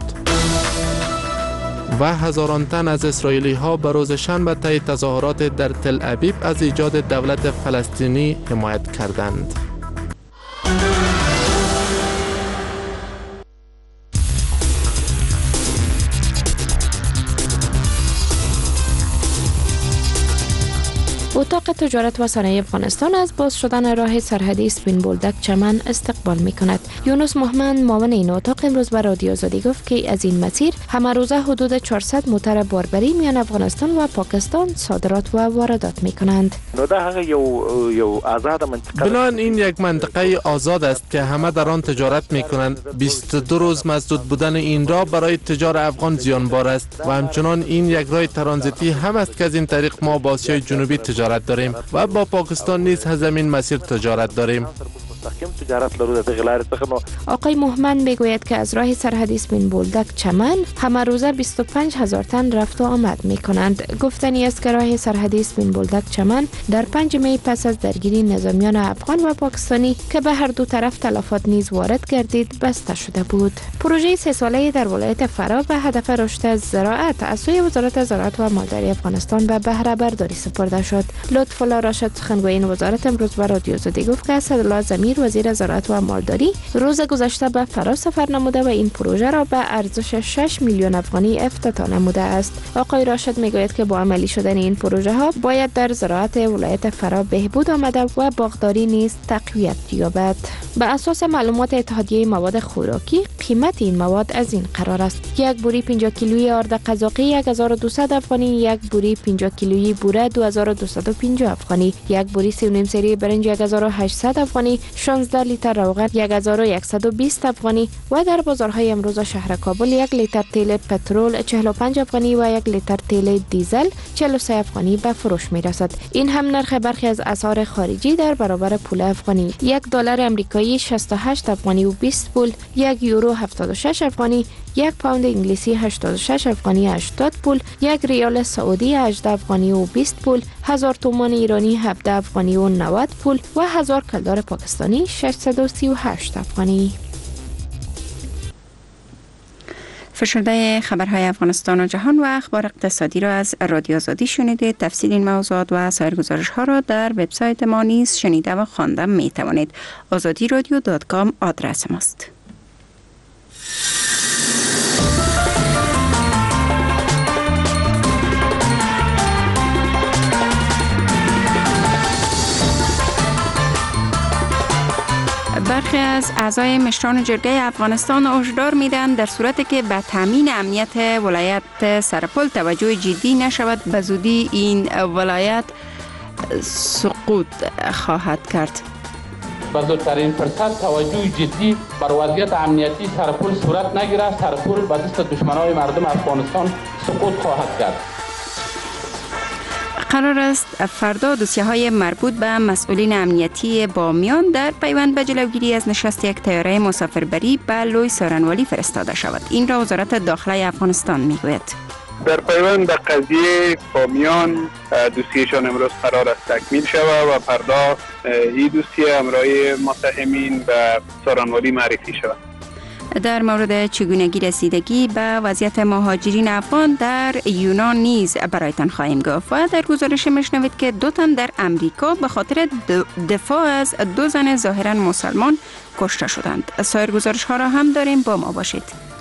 و هزاران تن از اسرائیلی ها به روز شنبه طی تظاهرات در تل ابیب از ایجاد دولت فلسطینی حمایت کردند. اتاق تجارت و صنایع افغانستان از باز شدن راه سرحدی سپین بولدک چمن استقبال می کند. یونس محمد معاون این اتاق امروز به رادیو آزادی گفت که از این مسیر همه روزه حدود چهارصد موتر باربری میان افغانستان و پاکستان صادرات و واردات می کنند. بنابراین این یک منطقه آزاد است که همه در آن تجارت می کنند. بیست و دو روز مسدود بودن این راه برای تجار افغان زیانبار است و همچنان این یک راه ترانزیتی هم است که از این طریق ما با آسیای جنوبی تجارت داریم و با پاکستان نیز از همین مسیر تجارت داریم. آقای محمد میگوید که از راه سرحدی سپین بولدک چمن همه روزه بیست و پنج هزار تن رفت و آمد می کنند. گفتنی است که راه سرحدی سپین بولدک چمن در پنج می پس از درگیری نظامیان افغان و پاکستانی که به هر دو طرف تلفات نیز وارد گردید بسته شده بود. پروژه سه ساله در ولایت فرا به هدف رشد زراعت از سوی وزارت زراعت و مالداری افغانستان به بهره برداری سپرده شد. لطف الله راشد سخنگوی این وزارت امروز به رادیو آزادی گفت که اسدالله ضمیر وزیر زراعت و مالداری روز گذشته به فرا سفر نموده و این پروژه را به ارزش شش میلیون افغانی افتتاح نموده است. آقای راشد میگوید که با عملی شدن این پروژه ها باید در زراعت ولایت فرا بهبود آمده و باغداری نیز تقویت یابد. به اساس معلومات اتحادیه مواد خوراکی قیمت این مواد از این قرار است: یک بوری پنجاه کیلویی آرد قزاقی یک هزار و دویست افغانی، یک بوری پنجاه کیلویی بوره دو هزار و دویست و پنجاه افغانی، یک بوری سی و نیم سری برنج یک هزار و هشتصد افغانی، شانزده لیتر روغن یک هزار و صد و بیست افغانی و در بازارهای امروز شهر کابل یک لیتر تیل پترول چهل و پنج افغانی و یک لیتر تیل دیزل چهل و سه افغانی به فروش می رسد. این هم نرخ برخی از اسعار خارجی در برابر پول افغانی: یک دلار آمریکایی شصت و هشت افغانی و بیست پول، یک یورو هفتاد و شش افغانی، یک پوند انگلیسی هشتاد و شش افغانی هشتاد پول، یک ریال سعودی هجده افغانی و بیست پول، هزار تومان ایرانی هفده افغانی و نود پول و هزار کلدار پاکستانی ششصد و سی و هشت افغانی. فشرده خبرهای افغانستان و جهان و اخبار اقتصادی را از رادیو آزادی شنیدید. تفصیل این موضوعات و سایر گزارش ها را در وبسایت ما نیز شنیده و خوانده می توانید. آزادی رادیو دات کام آدرس ماست. برخی از اعضای مشران جرگه افغانستان هشدار میدن در صورتی که به تامین امنیت ولایت سرپل توجه جدی نشود به زودی این ولایت سقوط خواهد کرد. به زودترین فرصت توجه جدی بر وضعیت امنیتی سرپل صورت نگیرد، سرپل به دست دشمنان مردم افغانستان سقوط خواهد کرد. قرار است فردا دوسیه‌های مربوط به مسئولین امنیتی بامیان در پیوند به جلوگیری از نشست یک طیاره مسافربری به لوی سارنوالی فرستاده شود. این را وزارت داخله افغانستان میگوید. در پیوند به قضیه بامیان دوسیهشان امروز قرار است تکمیل شود و فردا این دوسیه امرای متهمین به سارنوالی معرفی شود. در مورد چگونگی رسیدگی به وضعیت مهاجرین افغان در یونان نیز برایتان خواهیم گفت و در گزارش میشنوید که دو تن در امریکا به خاطر دفاع از دو زن ظاهرا مسلمان کشته شدند. سایر گزارش ها را هم داریم، با ما باشید.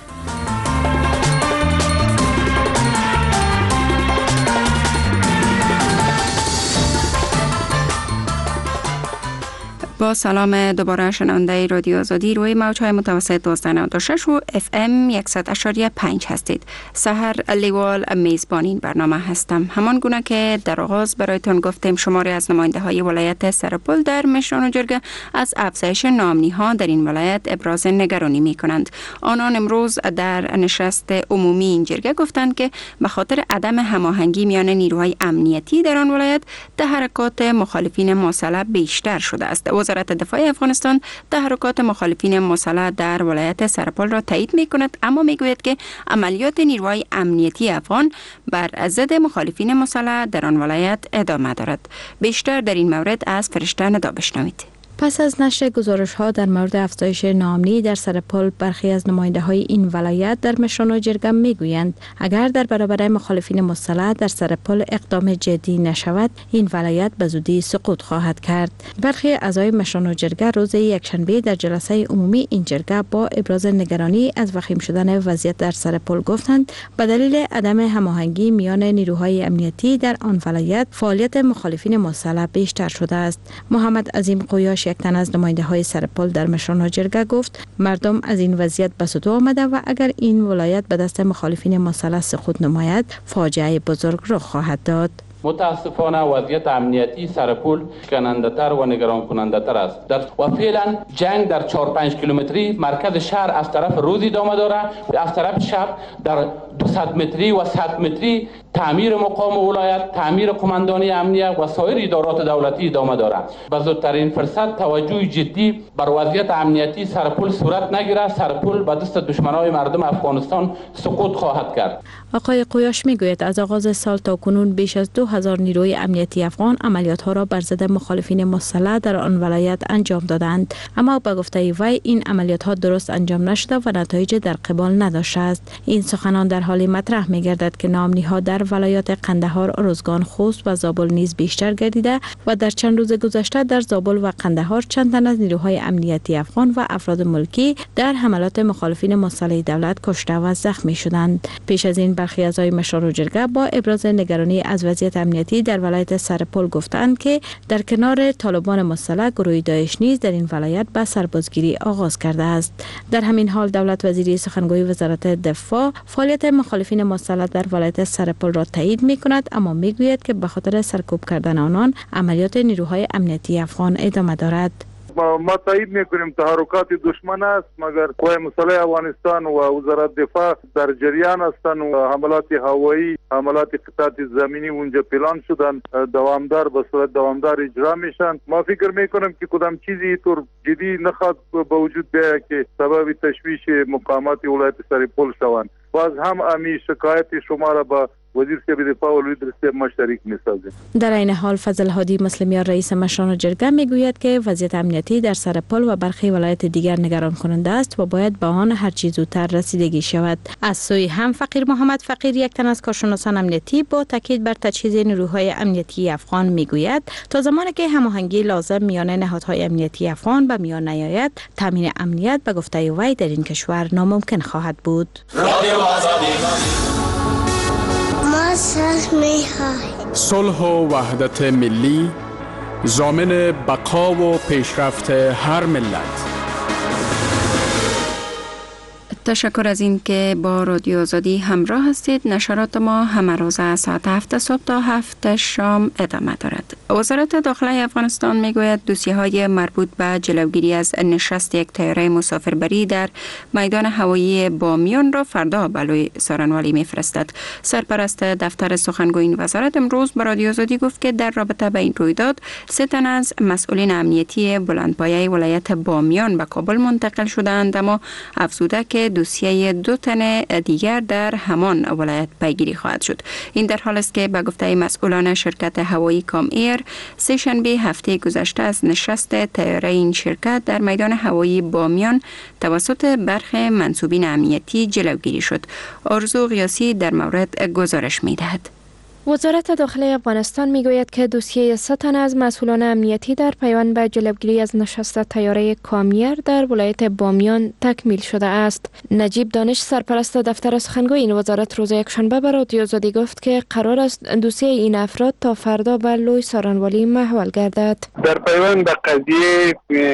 با سلام دوباره شنونده رادیو آزادی روی موج‌های متوسط دویست و نود و شش و اف ام صد و پنج هستید. سحر لیوال میزبان این برنامه هستم. همان گونه که در آغاز برایتان گفتیم شماری از نماینده های ولایت سرپل در مشران و جرگه از افزایش نامنی ها در این ولایت ابراز نگرانی می کنند. آنان امروز در نشست عمومی این جرگه گفتند که به خاطر عدم هماهنگی میان نیروهای امنیتی در آن ولایت تحرکات مخالفین مسلح بیشتر شده است. وزارت دفاع افغانستان تحرکات مخالفین مسلح در ولایت سرپل را تایید می کند، اما می گوید که عملیات نیروهای امنیتی افغان بر ضد مخالفین مسلح در آن ولایت ادامه دارد. بیشتر در این مورد از فرشته ندا بشنوید. پس از نشر گزارش ها در مورد افزایش نامنی در سرپل، برخی از نماینده های این ولایت در مشران و جرگه می گویند اگر در برابر مخالفین مسلح در سرپل اقدام جدی نشود، این ولایت به زودی سقوط خواهد کرد. برخی اعضای مشران و جرگه روز یکشنبه در جلسه عمومی این جرگه با ابراز نگرانی از وخیم شدن وضعیت در سرپل گفتند به دلیل عدم هماهنگی میان نیروهای امنیتی در آن ولایت فعالیت مخالفین مسلح بیشتر شده است. محمد عظیم قویاش، یک تن از نماینده های سرپل در مشران و جرگه، گفت مردم از این وضعیت به سطوح آمده و اگر این ولایت به دست مخالفین مسلح سقوط نماید فاجعه بزرگ رخ خواهد داد. متاسفانه وضعیت امنیتی سرپل شکننده تر و نگران کننده تر است. در و فعلا جنگ در چهار پنج کیلومتری مرکز شهر از طرف روز ادامه دارد و از طرف شب در دویست متری و صد متری تعمیر مقام ولایت، تعمیر قماندانی امنیه و سایر ادارات دولتی ادامه دارد. به زودترین فرصت توجه جدی بر وضعیت امنیتی سرپل صورت نگیرد، سرپل به دست دشمنان مردم افغانستان سقوط خواهد کرد. آقای قویاش میگوید از آغاز سال تا کنون بیش از دو هزار نیروی امنیتی افغان عملیات ها را بر ضد مخالفین مسلح در آن ولایت انجام دادند، اما با گفته وی این عملیات ها درست انجام نشده و نتایج در قبال نداشته است. این سخنان در حالی مطرح می گردد که نامنی ها در ولایات قندهار، ارزگان، خوست و زابل نیز بیشتر گردیده و در چند روز گذشته در زابل و قندهار چند تن از نیروهای امنیتی افغان و افراد ملکی در حملات مخالفین مسلح دولت کشته و زخمی شدند. پیش از این برخی اعضای مشران و جرگه با ابراز نگرانی از وضعیت امنیتی در ولایت سرپل گفتند که در کنار طالبان مسلح گروه داعش نیز در این ولایت به سربازگیری آغاز کرده است. در همین حال دولت وزیری سخنگوی وزارت دفاع فعالیت مخالفین مسلح در ولایت سرپل را تایید می کند، اما می گوید که به خاطر سرکوب کردن آنان عملیات نیروهای امنیتی افغان ادامه دارد. ما تایید میکنیم تحرکات دشمن است، مگر قوای مسلح افغانستان و وزارت دفاع در جریان هستند و حملات هوایی، حملات قطعات زمینی اونجا پلان شدن، دوامدار به صورت دوامدار اجرا میشن. ما فکر میکنم که کدام چیزی طور جدی نخواد به وجود بیاید که سبب تشویش مقامات ولایت سرپل شوند. باز هم امی شکایت شما را به وزیر صاحب دفاع و وزیر صاحب ما شریک می‌سازیم. در این حال فضل هادی مسلمیان رئیس مشران جرگه میگوید که وضعیت امنیتی در سرپل و برخی ولایت دیگر نگران کننده است و باید به آن هر چه زودتر رسیدگی شود. از سوی هم فقیر محمد فقیر، یک تن از کارشناسان امنیتی، با تاکید بر تجهیز نیروهای امنیتی افغان میگوید تا زمانی که هماهنگی لازم میان نهادهای امنیتی افغان به میان نیاید، تامین امنیت به گفته وی در این کشور ناممکن خواهد بود. صلح و وحدت ملی ضامن بقا و پیشرفت هر ملت. تشکر از این که با رادیو آزادی همراه هستید. نشرات ما همه روز از ساعت هفت صبح تا هفت شام ادامه دارد. وزارت داخله افغانستان میگوید دوسیه های مربوط به جلوگیری از نشست یک طیاره مسافربری در میدان هوایی بامیان را فردا به لوی سارنوالی میفرستد. سرپرست دفتر سخنگوی این وزارت امروز به رادیو آزادی گفت که در رابطه به این رویداد سه تن از مسئولین امنیتی بلندپایه ولایت بامیان به کابل منتقل شدند، اما افزوده که دوسیه دو تن دیگر در همان ولایت پیگیری خواهد شد. این در حال است که به گفته مسئولان شرکت هوایی کام ایر سه شنبه هفته گذشته از نشست طیاره این شرکت در میدان هوایی بامیان توسط برخی منصوبین امنیتی جلوگیری شد. آرزو قیاسی در مورد گزارش می‌دهد. وزارت داخله افغانستان میگوید که دوسیه سه تن از مسئولان امنیتی در پیوند به جلوگیری از نشست طیاره کامیر در ولایت بامیان تکمیل شده است. نجیب دانش، سرپرست دفتر سخنگوی این وزارت، روز یکشنبه به رادیو آزادی گفت که قرار است دوسیه این افراد تا فردا به لوی سارنوالی محول گردد. در پیوند به قضیه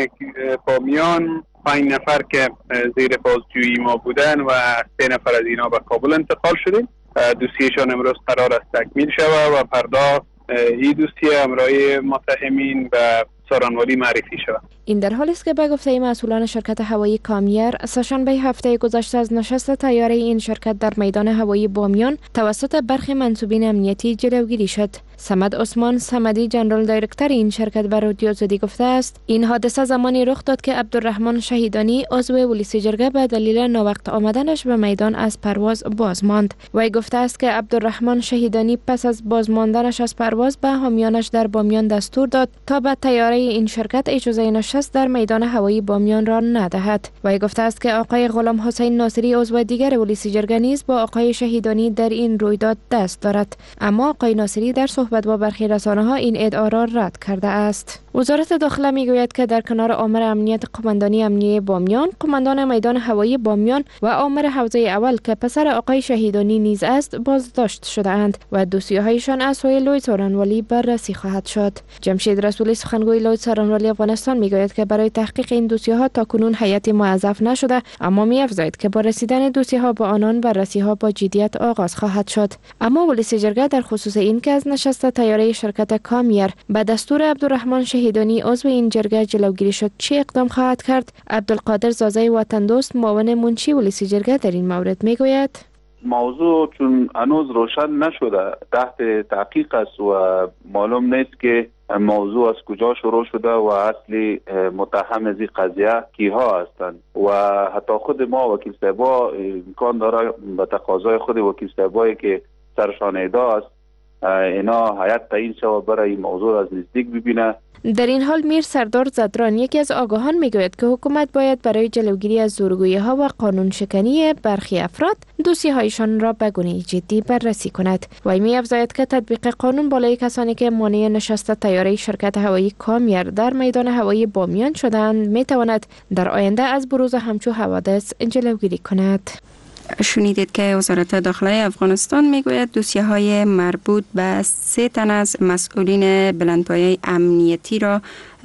بامیان پنج نفر که زیر بازجویی ما بودن و سه نفر از اینا به کابل انتقال شدیم. دوسیهشان امروز قرار است تکمیل شود و فردا این دوسیه همراه متهمین به سارنوالی معرفی شود. این در حالی است که به گفته مسئولان شرکت هوایی کامیر سه‌شنبه هفته گذشته از نشست طیاره این شرکت در میدان هوایی بامیان توسط برخی منصوبین امنیتی جلوگیری شد. صمد عثمان صمدی، جنرال دایرکتور این شرکت، به رادیو آزادی گفته است این حادثه زمانی رخ داد که عبدالرحمن شهیدانی عضو پلیس جرگه به دلیل ناوقت آمدنش به میدان از پرواز باز ماند. وی گفته است که عبدالرحمن شهیدانی پس از بازماندنش از پرواز به حامیانش در بامیان دستور داد تا به طیاره این شرکت اجازه نشست در میدان هوایی بامیان را ندهد. وی گفته است که آقای غلام حسین ناصری، عضو دیگر پلیس جرگه، نیز با آقای شهیدانی در این رویداد دست دارد، اما آقای ناصری در صحبت با برخی رسانه‌ها این ادعا را رد کرده است. وزارت داخله میگوید که در کنار آمر امنیت قماندانی امنیه بامیان، قماندان میدان هوایی بامیان و آمر حوزه اول که پسر آقای شهیدانی نیز است بازداشت شده اند و دوسیه‌هایشان از سوی لوی سارنوالی بررسی خواهد شد. جمشید رسولی، سخنگوی لوی سارنوالی افغانستان، میگوید که برای تحقیق این دوسیه‌ها تاکنون هیئتی موظف نشده، اما می‌افزاید که با رسیدن دوسیه‌ها به آنان بررسی‌ها با جدیت آغاز خواهد شد. اما پلیس جرگه در خصوص این که از نشست طیاره شرکت کامیر به دستور عبدالرحمن شهیدانی عضو این جرگه جلوگیری شد چه اقدام خواهد کرد؟ عبدالقادر زازای وطن دوست، معاون منشی پلیس جرگه، در این مورد میگوید موضوع چون هنوز روشن نشده تحت تحقیق است و معلوم نیست که موضوع از کجا شروع شده و اصلی متهم از این قضیه کیها هستند و حتی خود ما وکیل صاحبا امکان داره به تقاضای خود وکیل صاحبایی که سرشان ادعا است اینا هیئت تعیین شود برای این موضوع از نزدیک ببینه. در این حال میر سردار زدران، یکی از آگاهان، میگوید که حکومت باید برای جلوگیری از زورگویی ها و قانون شکنی برخی افراد دوسیه هایشان را به گونه جدی بررسی کند. وی می‌افزاید که تطبیق قانون بالای کسانی که مانع نشست طیاره شرکت هوایی کامیر در میدان هوایی بامیان شدند میتواند در آینده از بروز همچو حوادث جلوگیری کند. شنیدید که وزارت داخله افغانستان میگوید دوسیه های مربوط به سه تن از مسئولین بلندپایه امنیتی را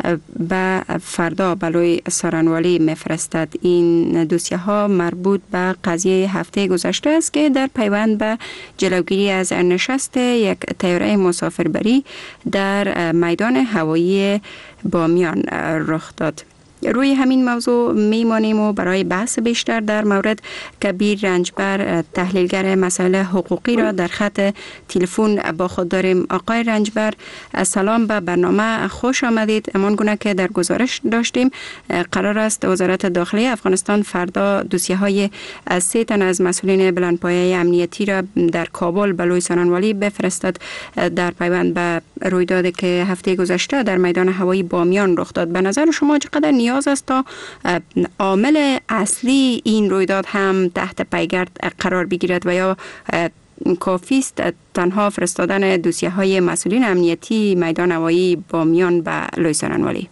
به فردا بلوی سارنوالی میفرستد. این دوسیه ها مربوط به قضیه هفته گذشته است که در پیوند به جلوگیری از نشست یک طیاره مسافربری در میدان هوایی بامیان رخ داد. روی همین موضوع میمانیم و برای بحث بیشتر در مورد کبیر رنجبر تحلیلگر مسائل حقوقی را در خط تلفن با خود داریم. آقای رنجبر سلام به برنامه، خوش آمدید. امان گونه که در گزارش داشتیم قرار است وزارت داخلی افغانستان فردا دوسیه های از سه تن از مسئولین بلندپایه امنیتی را در کابل به لوی سننوالی بفرستد در پیوند به رویدادی که هفته گذشته در میدان هوایی بامیان رخ داد. به نظر شما چقدر نیاز است تا عامل اصلی این رویداد هم تحت پیگرد قرار بگیرد و یا کافی است تنها فرستادن دوسیه های مسئولین امنیتی میدان هوایی بامیان به لوی سننوالی؟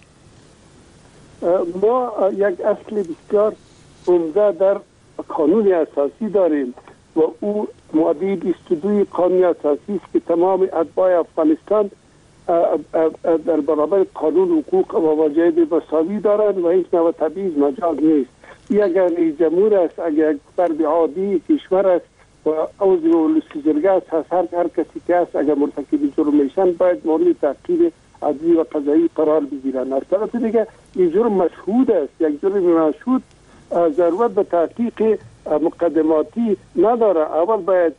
ما یک اصل بسیار عمده در قانون اساسی داریم و او ماده بیست و دو قانون اساسی است که تمام اتباع افغانستان در برابر قانون حقوق و مواجهه مساوی دارند و هیچ نوع تبعیض مجاز نیست. اگر جمهور است، اگر فرد عادی کشور است و عضو ولسی جرگه است، هر هر کسی که است اگر مرتکب جرم میشن باید مورد تعقیب عدلی و قضایی قرار بگیرند. از طرف دیگه این جرم مشهود است، یک جرم مشهود ضرورت به تحقیق مقدماتی نداره. اول باید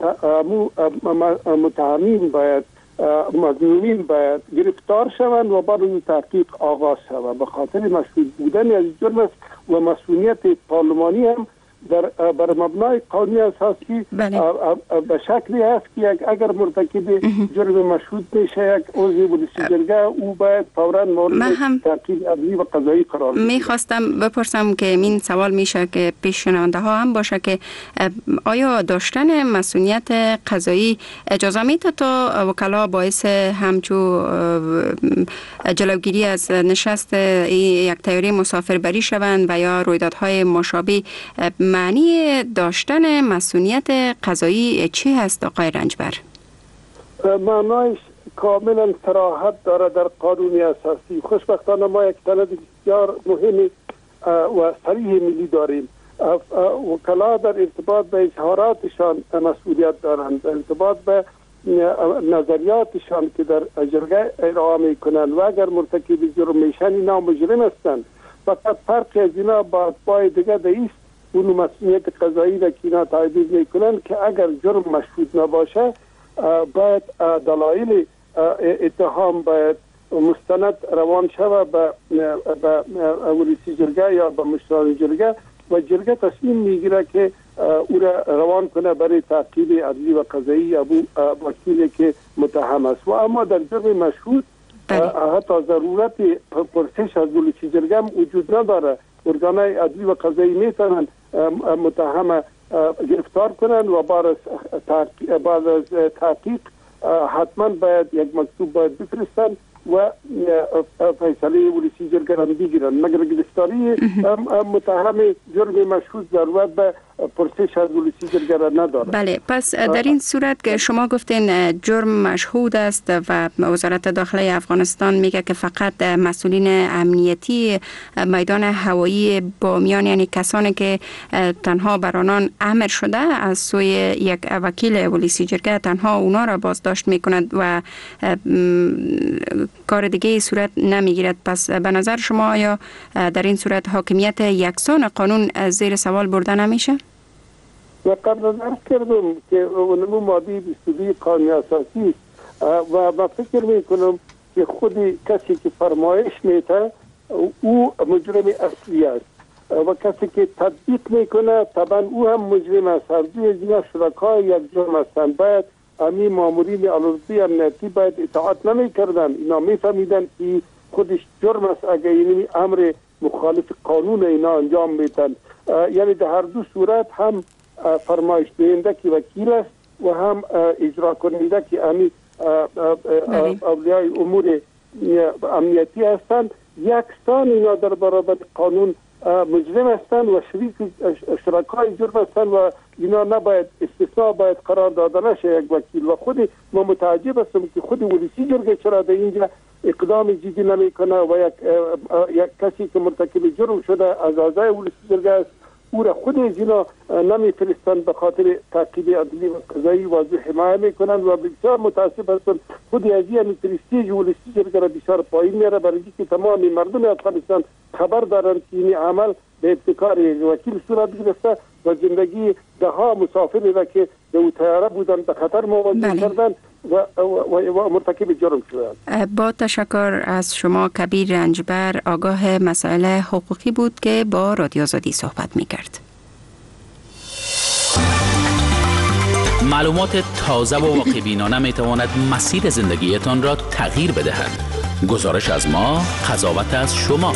متهمین باید مظنونین باید گرفتار شوند و بعد از تحقیق آغاز شود. به خاطر مشهود بودن از جرم است و مسئولیت پارلمانی هم در بر مبنای قانون اساسی به شکلی است که اگر مرتکب جرم مشهود میشه یک عضو ولسی جرگه او باید فوراً مورد تعقیب عدلی و قضایی قرار بگیرد. میخواستم بپرسم که این سوال میشه که پیش شنونده ها هم باشه که آیا داشتن مسئولیت قضایی اجازه میده تا وکلا باعث همچو جلوگیری از نشست یک طیاره مسافربری شوند و یا رویدادهای مشابه؟ معنی داشتن مسئولیت قضایی چی هست آقای رنجبر؟ معنایش کاملا صراحت داره در قانون اساسی. خوشبختانه ما یک سند بسیار مهم و صریح ملی داریم. وکلا در ارتباط به اظهاراتشان مسئولیت دارند، در ارتباط به نظریاتشان که در جرگه ارائه میکنند و اگر مرتکب جرم میشن اینا مجرم هستند. فقط فرق از اینا با اتباع دیگه دیست اون مسئولیت قضایی را که اینا تعبیر میکنن که اگر جرم مشهود نباشه باید دلایل اتهام باید مستند روان شود به ولسی جرگه یا به مشران جرگه و جرگه تصمیم میگیره که او را روان کنه برای تعقیب عدلی و قضایی ابو وکیلی که متهم است. و اما در جرم مشهود حتی ضرورت پرسش از ولسی جرگه وجود نداره. ارگانهای عدلی و قضایی میتونن متهم گرفتار کنن و بعد از تحقیق حتما باید یک مکتوب باید بفرستن و فیصله ولسی جرگه را بگیرن. مگر گرفتاری متهم جرم مشهود ضرورت به پرسش از ولسی جرگه را نداره. بله، پس در این صورت که شما گفتین جرم مشهود است و وزارت داخلی افغانستان میگه که فقط مسئولین امنیتی میدان هوایی بامیان، یعنی کسانی که تنها بر آنان امر شده از سوی یک وکیل ولسی جرگه، تنها اونا را بازداشت میکند و کار دیگه صورت نمیگیرد. پس به نظر شما آیا در این صورت حاکمیت یکسان قانون زیر سوال برده نمیشه؟ و قبل از عرض کردم که اونمو ماده بیست و دو قانون اساسی و من فکر میکنم که خود کسی که فرمایش میته او مجرم اصلی است و کسی که تطبیق میکنه طبعا او هم مجرم است. هر دوی از اینا شرکای یک جرم هستند. باید امی مامورین علوردی امنیتی باید اطاعت نمی کردن. اینا می فهمیدن که خودش جرم است اگر این امر مخالف قانون اینا انجام میتن. یعنی در هر دو صورت هم فرمایش دهنده که وکیل است و هم اجرا کننده که امی اولیای امور امنیتی هستند. یکسان اینا در برابر قانون مجرم هستند و شریک شرکای جرم هستند و اینا نباید استثناء باید قرار داده نشه یک وکیل. و خود ما متعجب هستم که خود ولسی جرگه چرا در اینجا اقدام جدی نمی کنه و یک, یک کسی که مرتکب جرم شده از اعضای ولسی جرگه است او را خود از اینا نمیفرستند به خاطر تعقیب عدلی و قضایی واضح حمایت میکنند و بسیار متاسف هستند. خود از این پرستیژ و لیستیج را بسیار پایین میره، برای اینکه تمام مردم افغانستان خبر دارند که این عمل به ابتکار وکیل صورت گرفته و زندگی ده ها مسافری را که در طیاره بودند به خطر مواجه کردند و, و, و مرتکب جرم شدند. با تشکر از شما کبیر رنجبر، آگاه مسائل حقوقی بود که با رادیو آزادی صحبت میکرد. معلومات تازه و واقع‌بینانه میتواند مسیر زندگیتان را تغییر بدهد. گزارش از ما، قضاوت از شما.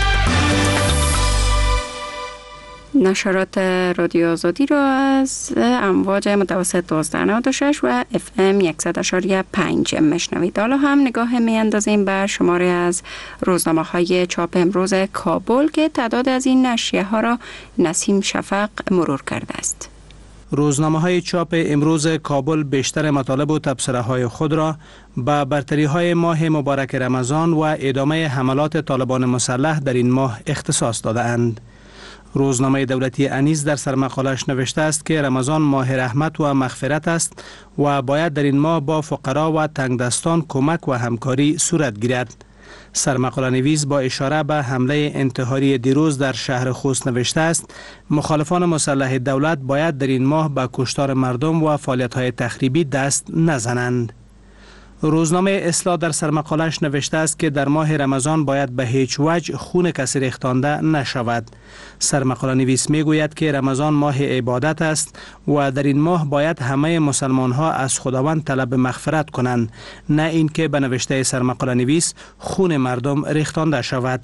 نشرات رادیو آزادی را از امواج متوسط دوازده نود و شش و اف ام صد و یک و پنج مشنوید. حالا هم نگاه می اندازیم بر شماره از روزنامه های چاپ امروز کابل که تعداد از این نشریه ها را نسیم شفق مرور کرده است. روزنامه های چاپ امروز کابل بیشتر مطالب و تبصره های خود را به برتری های ماه مبارک رمضان و ادامه حملات طالبان مسلح در این ماه اختصاص داده اند. روزنامه دولتی انیس در سرمقالش نوشته است که رمضان ماه رحمت و مغفرت است و باید در این ماه با فقرا و تنگدستان کمک و همکاری صورت گیرد. سرمقاله نویس با اشاره به حمله انتحاری دیروز در شهر خوست نوشته است مخالفان مسلح دولت باید در این ماه به کشتار مردم و فعالیت‌های تخریبی دست نزنند. روزنامه اصلاح در سرمقالش نوشته است که در ماه رمضان باید به هیچ وجه خون کسی ریختانده نشود. سرمقاله نویس می گوید که رمضان ماه عبادت است و در این ماه باید همه مسلمان ها از خداوند طلب مغفرت کنند، نه اینکه به نوشته سرمقاله نویس خون مردم ریختانده شود.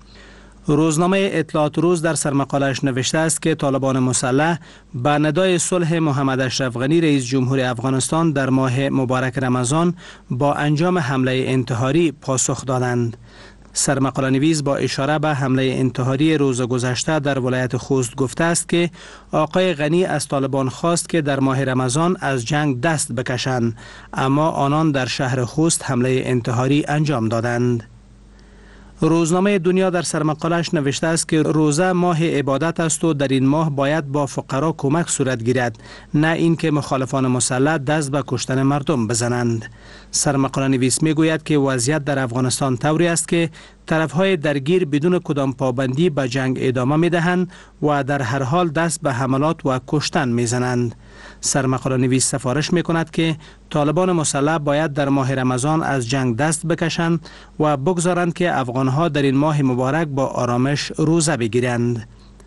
روزنامه اطلاعات روز در سرمقالش نوشته است که طالبان مسلح به ندای صلح محمد اشرف غنی رئیس جمهور افغانستان در ماه مبارک رمضان با انجام حمله انتحاری پاسخ دادند. سرمقاله نویس با اشاره به حمله انتحاری روز گذشته در ولایت خوست گفته است که آقای غنی از طالبان خواست که در ماه رمضان از جنگ دست بکشند، اما آنان در شهر خوست حمله انتحاری انجام دادند. روزنامه دنیا در سرمقالش نوشته است که روزه ماه عبادت است و در این ماه باید با فقرا کمک صورت گیرد، نه اینکه مخالفان مسلح دست به کشتن مردم بزنند. سرمقاله نویس می گوید که وضعیت در افغانستان طوری است که طرفهای درگیر بدون کدام پابندی به جنگ ادامه می دهند و در هر حال دست به حملات و کشتن می زنند. سرمقاله نویس سفارش می کند که طالبان مسلح باید در ماه رمضان از جنگ دست بکشند و بگذارند که افغانها در این ماه مبارک با آرامش روزه بگیرند.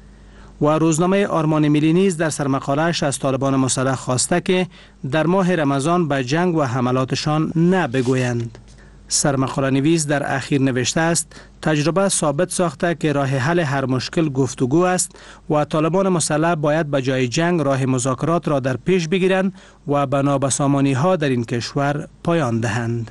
و روزنامه آرمان ملی نیز در سرمقاله‌اش از طالبان مسلح خواسته که در ماه رمضان به جنگ و حملاتشان نه بگویند. سرمقاله نویس در اخیر نوشته است تجربه ثابت ساخته که راه حل هر مشکل گفتگو است و طالبان مسلح باید به جای جنگ راه مذاکرات را در پیش بگیرند و به نابسامانی ها در این کشور پایان دهند.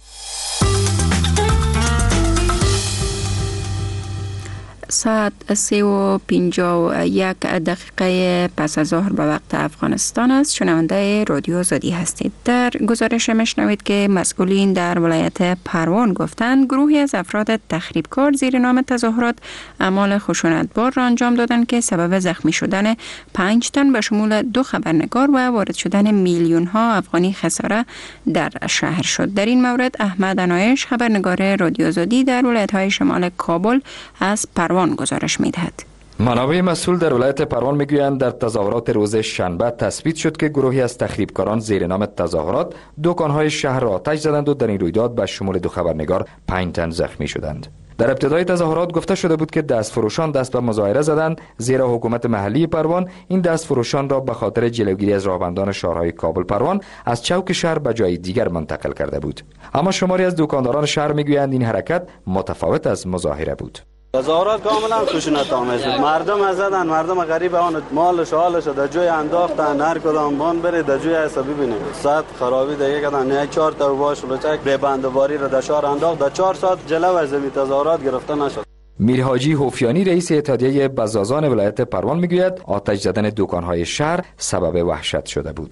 ساعت سه و پنجاه و یک دقیقه پس از ظهر به وقت افغانستان است. شنونده رادیو آزادی هستید. در گزارش میشنوید که مسئولین در ولایت پروان گفتند گروهی از افراد تخریبکار زیر نام تظاهرات اعمال خشونتبار را انجام دادند که سبب زخمی شدن پنج تن به شمول دو خبرنگار و وارد شدن میلیون ها افغانی خساره در شهر شد. در این مورد احمد عنایش خبرنگار رادیو آزادی در ولایت های شمال کابل از پروان گزارش می‌دهد. منابع مسئول در ولایت پروان میگویند در تظاهرات روز شنبه تثبیت شد که گروهی از تخریبکاران زیر نام تظاهرات دکان‌های شهر را آتش زدند و در این رویداد به شمول دو خبرنگار پنج تن زخمی شدند. در ابتدای تظاهرات گفته شده بود که دستفروشان دست به مظاهره زدند، زیرا حکومت محلی پروان این دستفروشان را به خاطر جلوگیری از راهبندان شهرهای کابل پروان از چوک شهر به جای دیگر منتقل کرده بود. اما شماری از دکانداران شهر میگویند این حرکت متفاوت از مظاهره بود. تظاهرات کاملا خشونت آمیز بود. مردم از زدن، مردم غریب آن مالش حالش در جای انداختن، هر کدام بان بره در جای حساب ببینه. ساعت خرابی دیگه کردن، یک چهار تا باش لچک به بندوباری را در شهر انداخت. در چهار ساعت جلو از زمین تظاهرات گرفته نشد. میرحاجی هوفیانی رئیس اتحادیه بزازان ولایت پروان میگوید آتش زدن دکان‌های شهر سبب وحشت شده بود.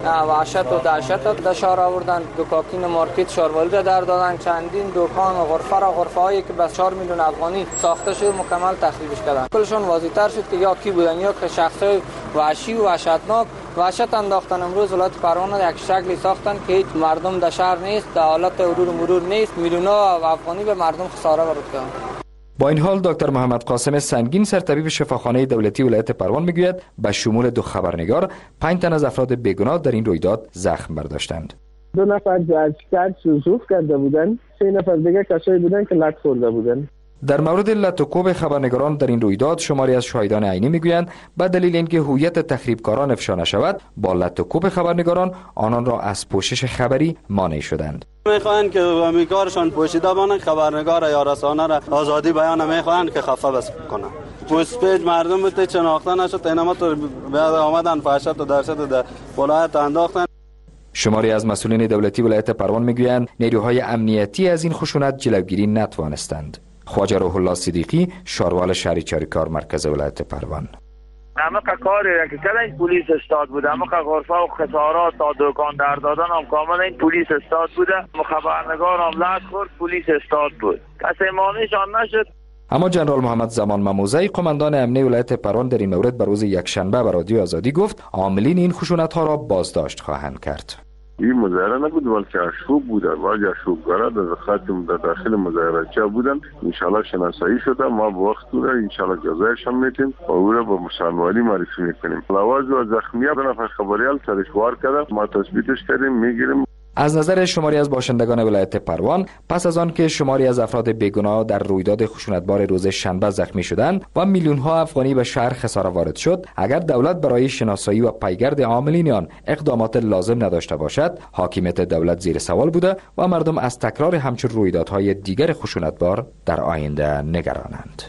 وحشت و دهشت در شهر آوردن. دکاکین مارکت شاروالی را در دادن. چندین دکان و غرفه را غرفه هایی که به چهار میلیون افغانی ساخته شد مکمل تخریبش کردن. کلشون واضح‌تر شد که یا کی بودن یا که شخصای وحشی و وحشتناک وحشت انداختن. امروز ولایت پروان یک شکلی ساختن که هیچ مردم در شهر نیست، در حالت مرور مرور نیست. میلیون‌ها افغانی به مردم خساره وارد کردن. با این حال دکتر محمد قاسم سنگین سرطبیب شفاخانه دولتی ولایت پروان میگوید به شمول دو خبرنگار پنج تن از افراد بیگناه در این رویداد زخم برداشتند. دو نفر از کج سوزوف کرده بودن، سه نفر دیگه کسایی بودن که لط خورده بودن. در مورد لط و کوب خبرنگاران در این رویداد شماری از شاهدان عینی میگویند به دلیل اینکه هویت تخریبکاران افشا نشود با لط و کوب خبرنگاران آنان را از پوشش خبری مانع شدند. میخواهند که میکارشان پوشیده بانند، خبرنگار یا رسانه را آزادی بیان میخواهند که خفه بس کنند. پوست پیج مردم بوده شناخته نشد، اینما تو بعد آمدن فحشت و دهشت در ولایت انداختن. شماری از مسئولین دولتی ولایت پروان میگویند نیروهای امنیتی از این خشونت جلوگیری نتوانستند. خواجه روح الله صدیقی شاروال شهری چاریکار مرکز ولایت پروان: همه کاری که کلا پلیس استاد بوده، همه غرفه و خسارات تا دکان در دادن هم کاملا این پلیس استاد بوده. خبرنگار هم لط خورد، پلیس استاد بود، کسی مانعشان نشد. اما جنرال محمد زمان مموزی قماندان امنیه ولایت پروان در این مورد بر روز یکشنبه به رادیو آزادی گفت عاملین این خشونت ها را بازداشت خواهند کرد. این مظاهره نبود بلکه اشوب بوده و اشوبگرا در خاتم در داخل مظاهره چه بودن. انشالله شناسایی شده، ما به وقت او را انشالله جزایش هم میتیم و او را به مسلمانی معرفی میکنیم. لواز و زخمیه دو نفر خبریال سرش وار کرده، ما تثبیتش کردیم، میگیریم. از نظر شماری از باشندگان ولایت پروان پس از آن که شماری از افراد بیگناه در رویداد خشونتبار روز شنبه زخمی شدند و میلیون ها افغانی به شهر خساره وارد شد، اگر دولت برای شناسایی و پیگرد عاملین آن اقدامات لازم نداشته باشد، حاکمیت دولت زیر سوال بوده و مردم از تکرار همچون رویدادهای دیگر خشونتبار در آینده نگرانند.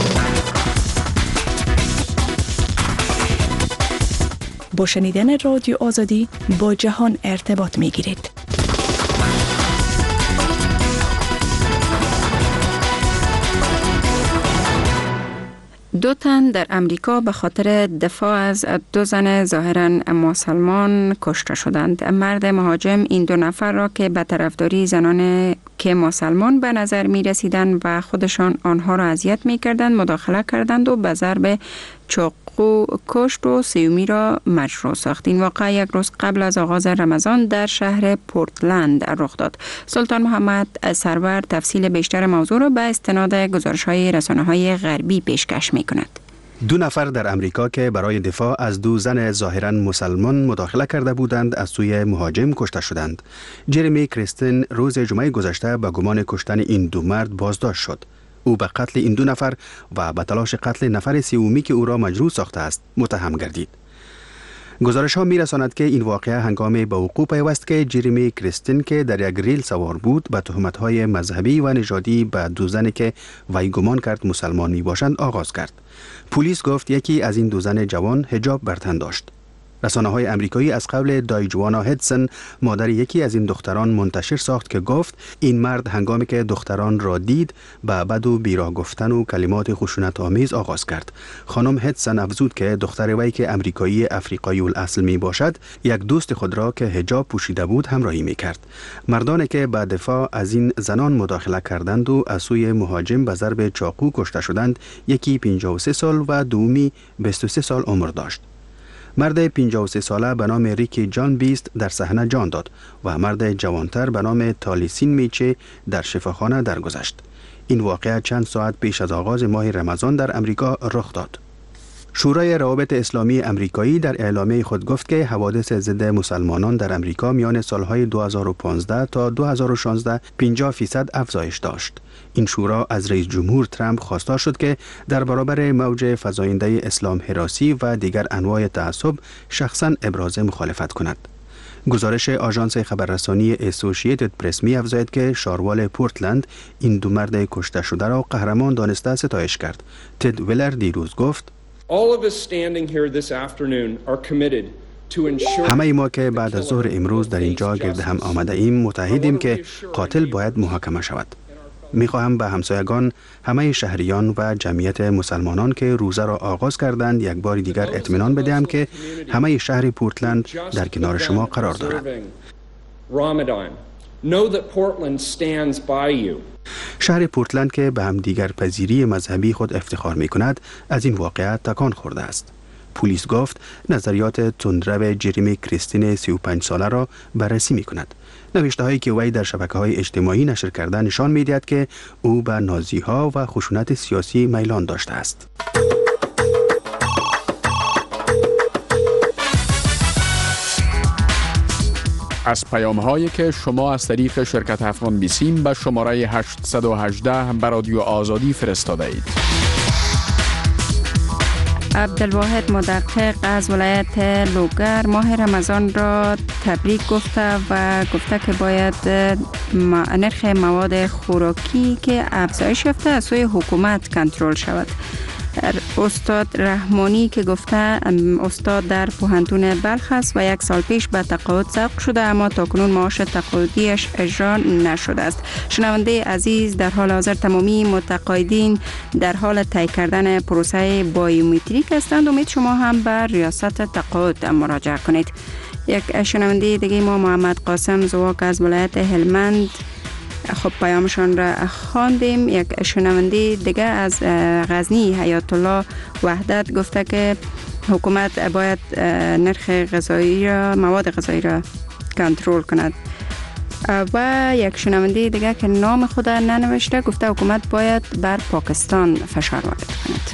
با شنیدن رادیو آزادی با جهان ارتباط می گیرید. دو تن در امریکا به خاطر دفاع از دو زن ظاهراً مسلمان کشته شدند. مرد مهاجم این دو نفر را که به طرفداری زنان که مسلمان به نظر می رسیدند و خودشان آنها را اذیت می کردند مداخله کردند و به ضرب چاقو کشت و سیومی را مجروح ساخت. این واقعه یک روز قبل از آغاز رمضان در شهر پورتلند رخ داد. سلطان محمد سرور تفصیل بیشتر موضوع را به استناد گزارش‌های رسانه‌های غربی پیشکش می‌کند. دو نفر در امریکا که برای دفاع از دو زن ظاهراً مسلمان مداخله کرده بودند از سوی مهاجم کشته شدند. جرمی کریستین روز جمعه گذشته به گمان کشتن این دو مرد بازداشت شد. او به قتل این دو نفر و به تلاش قتل نفر سومی که او را مجروح ساخته است متهم گردید. گزارش ها می رساند که این واقعه هنگام به وقوع پیوست که جرمی کریستین که در یک ریل سوار بود به تهمت های مذهبی و نژادی به دو زنی که وی گمان کرد مسلمان می باشند آغاز کرد. پلیس گفت یکی از این دو زن جوان حجاب بر تن داشت. رسانه های امریکایی از قول دایجوانا هدسن مادر یکی از این دختران منتشر ساخت که گفت این مرد هنگامی که دختران را دید به بد و بیراه گفتن و کلمات خشونت آمیز آغاز کرد. خانم هدسن افزود که دختر وی که امریکایی افریقایی الاصل می باشد یک دوست خود را که حجاب پوشیده بود همراهی می کرد. مردانی که به دفاع از این زنان مداخله کردند و از سوی مهاجم به ضرب چاقو کشته شدند یکی پنجاه و سه سال و دومی بیست و سه سال عمر داشت. مرد پنجاه و سه ساله به نام ریکی جان بیست در صحنه جان داد و مرد جوانتر به نام تالیسین میچه در شفاخانه درگذشت. این واقعه چند ساعت پیش از آغاز ماه رمضان در امریکا رخ داد. شورای روابط اسلامی امریکایی در اعلامیه خود گفت که حوادث ضد مسلمانان در امریکا میان سالهای دو هزار و پانزده تا دو هزار و شانزده پنجاه فیصد افزایش داشت. این شورا از رئیس جمهور ترامپ خواستار شد که در برابر موج فزاینده اسلام هراسی و دیگر انواع تعصب شخصا ابراز مخالفت کند. گزارش آژانس خبررسانی اسوسییتد پرس می افزاید که شاروال پورتلند این دو مرد کشته شده را قهرمان دانسته ستایش کرد. تد ویلر دیروز گفت همه ما که بعد از ظهر امروز در اینجا گرد هم آمده ایم متحدیم که قاتل باید محاکمه شود. می‌خواهم به همسایگان، همه شهریان و جمعیت مسلمانان که روزه را آغاز کردند یک بار دیگر اطمینان بدهم که همه شهر پورتلند در کنار شما قرار دارد. شهر پورتلند که به همدیگر پذیری مذهبی خود افتخار می کند از این واقعه تکان خورده است. پلیس گفت نظریات تندرو جریمی کریستین سی و پنج ساله را بررسی می کند. نوشته هایی که وی در شبکه های اجتماعی نشر کرده نشان می دهد که او به نازی ها و خشونت سیاسی میلان داشته است. از پیام هایی که شما از طریق شرکت افغان بیسیم به شماره هشت یک هشت به رادیو آزادی فرستاده اید. عبدالواحد مدقق از ولایت لوگر ماه رمضان را تبریک گفته و گفته که باید نرخ مواد خوراکی که افزایش یافته از سوی حکومت کنترل شود. استاد رحمانی که گفته استاد در پوهنتون بلخ است و یک سال پیش به تقاعد سبق شده اما تاکنون معاش تقاعدیش اجرا نشده است. شنونده عزیز، در حال حاضر تمامی متقاعدین در حال طی کردن پروسه بایومتریک هستند. امید شما هم به ریاست تقاعد مراجعه کنید. یک شنونده دیگه ما محمد قاسم زواک از ولایت هلمند، خب پیامشان را خواندیم. یک شنونده دیگه از غزنی حیات الله وحدت گفته که حکومت باید نرخ غذایی را مواد غذایی را کنترل کند و یک شنونده دیگه که نام خود ننوشته گفته حکومت باید بر پاکستان فشار وارد کند.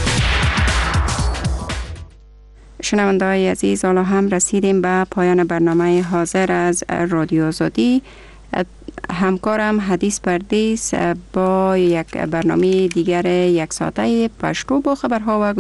شنونده های عزیز، حالا هم رسیدیم به پایان برنامه حاضر از رادیو آزادی. همکارم حدیث پردیس با یک برنامه دیگر یک ساعته پشتو با خبرها و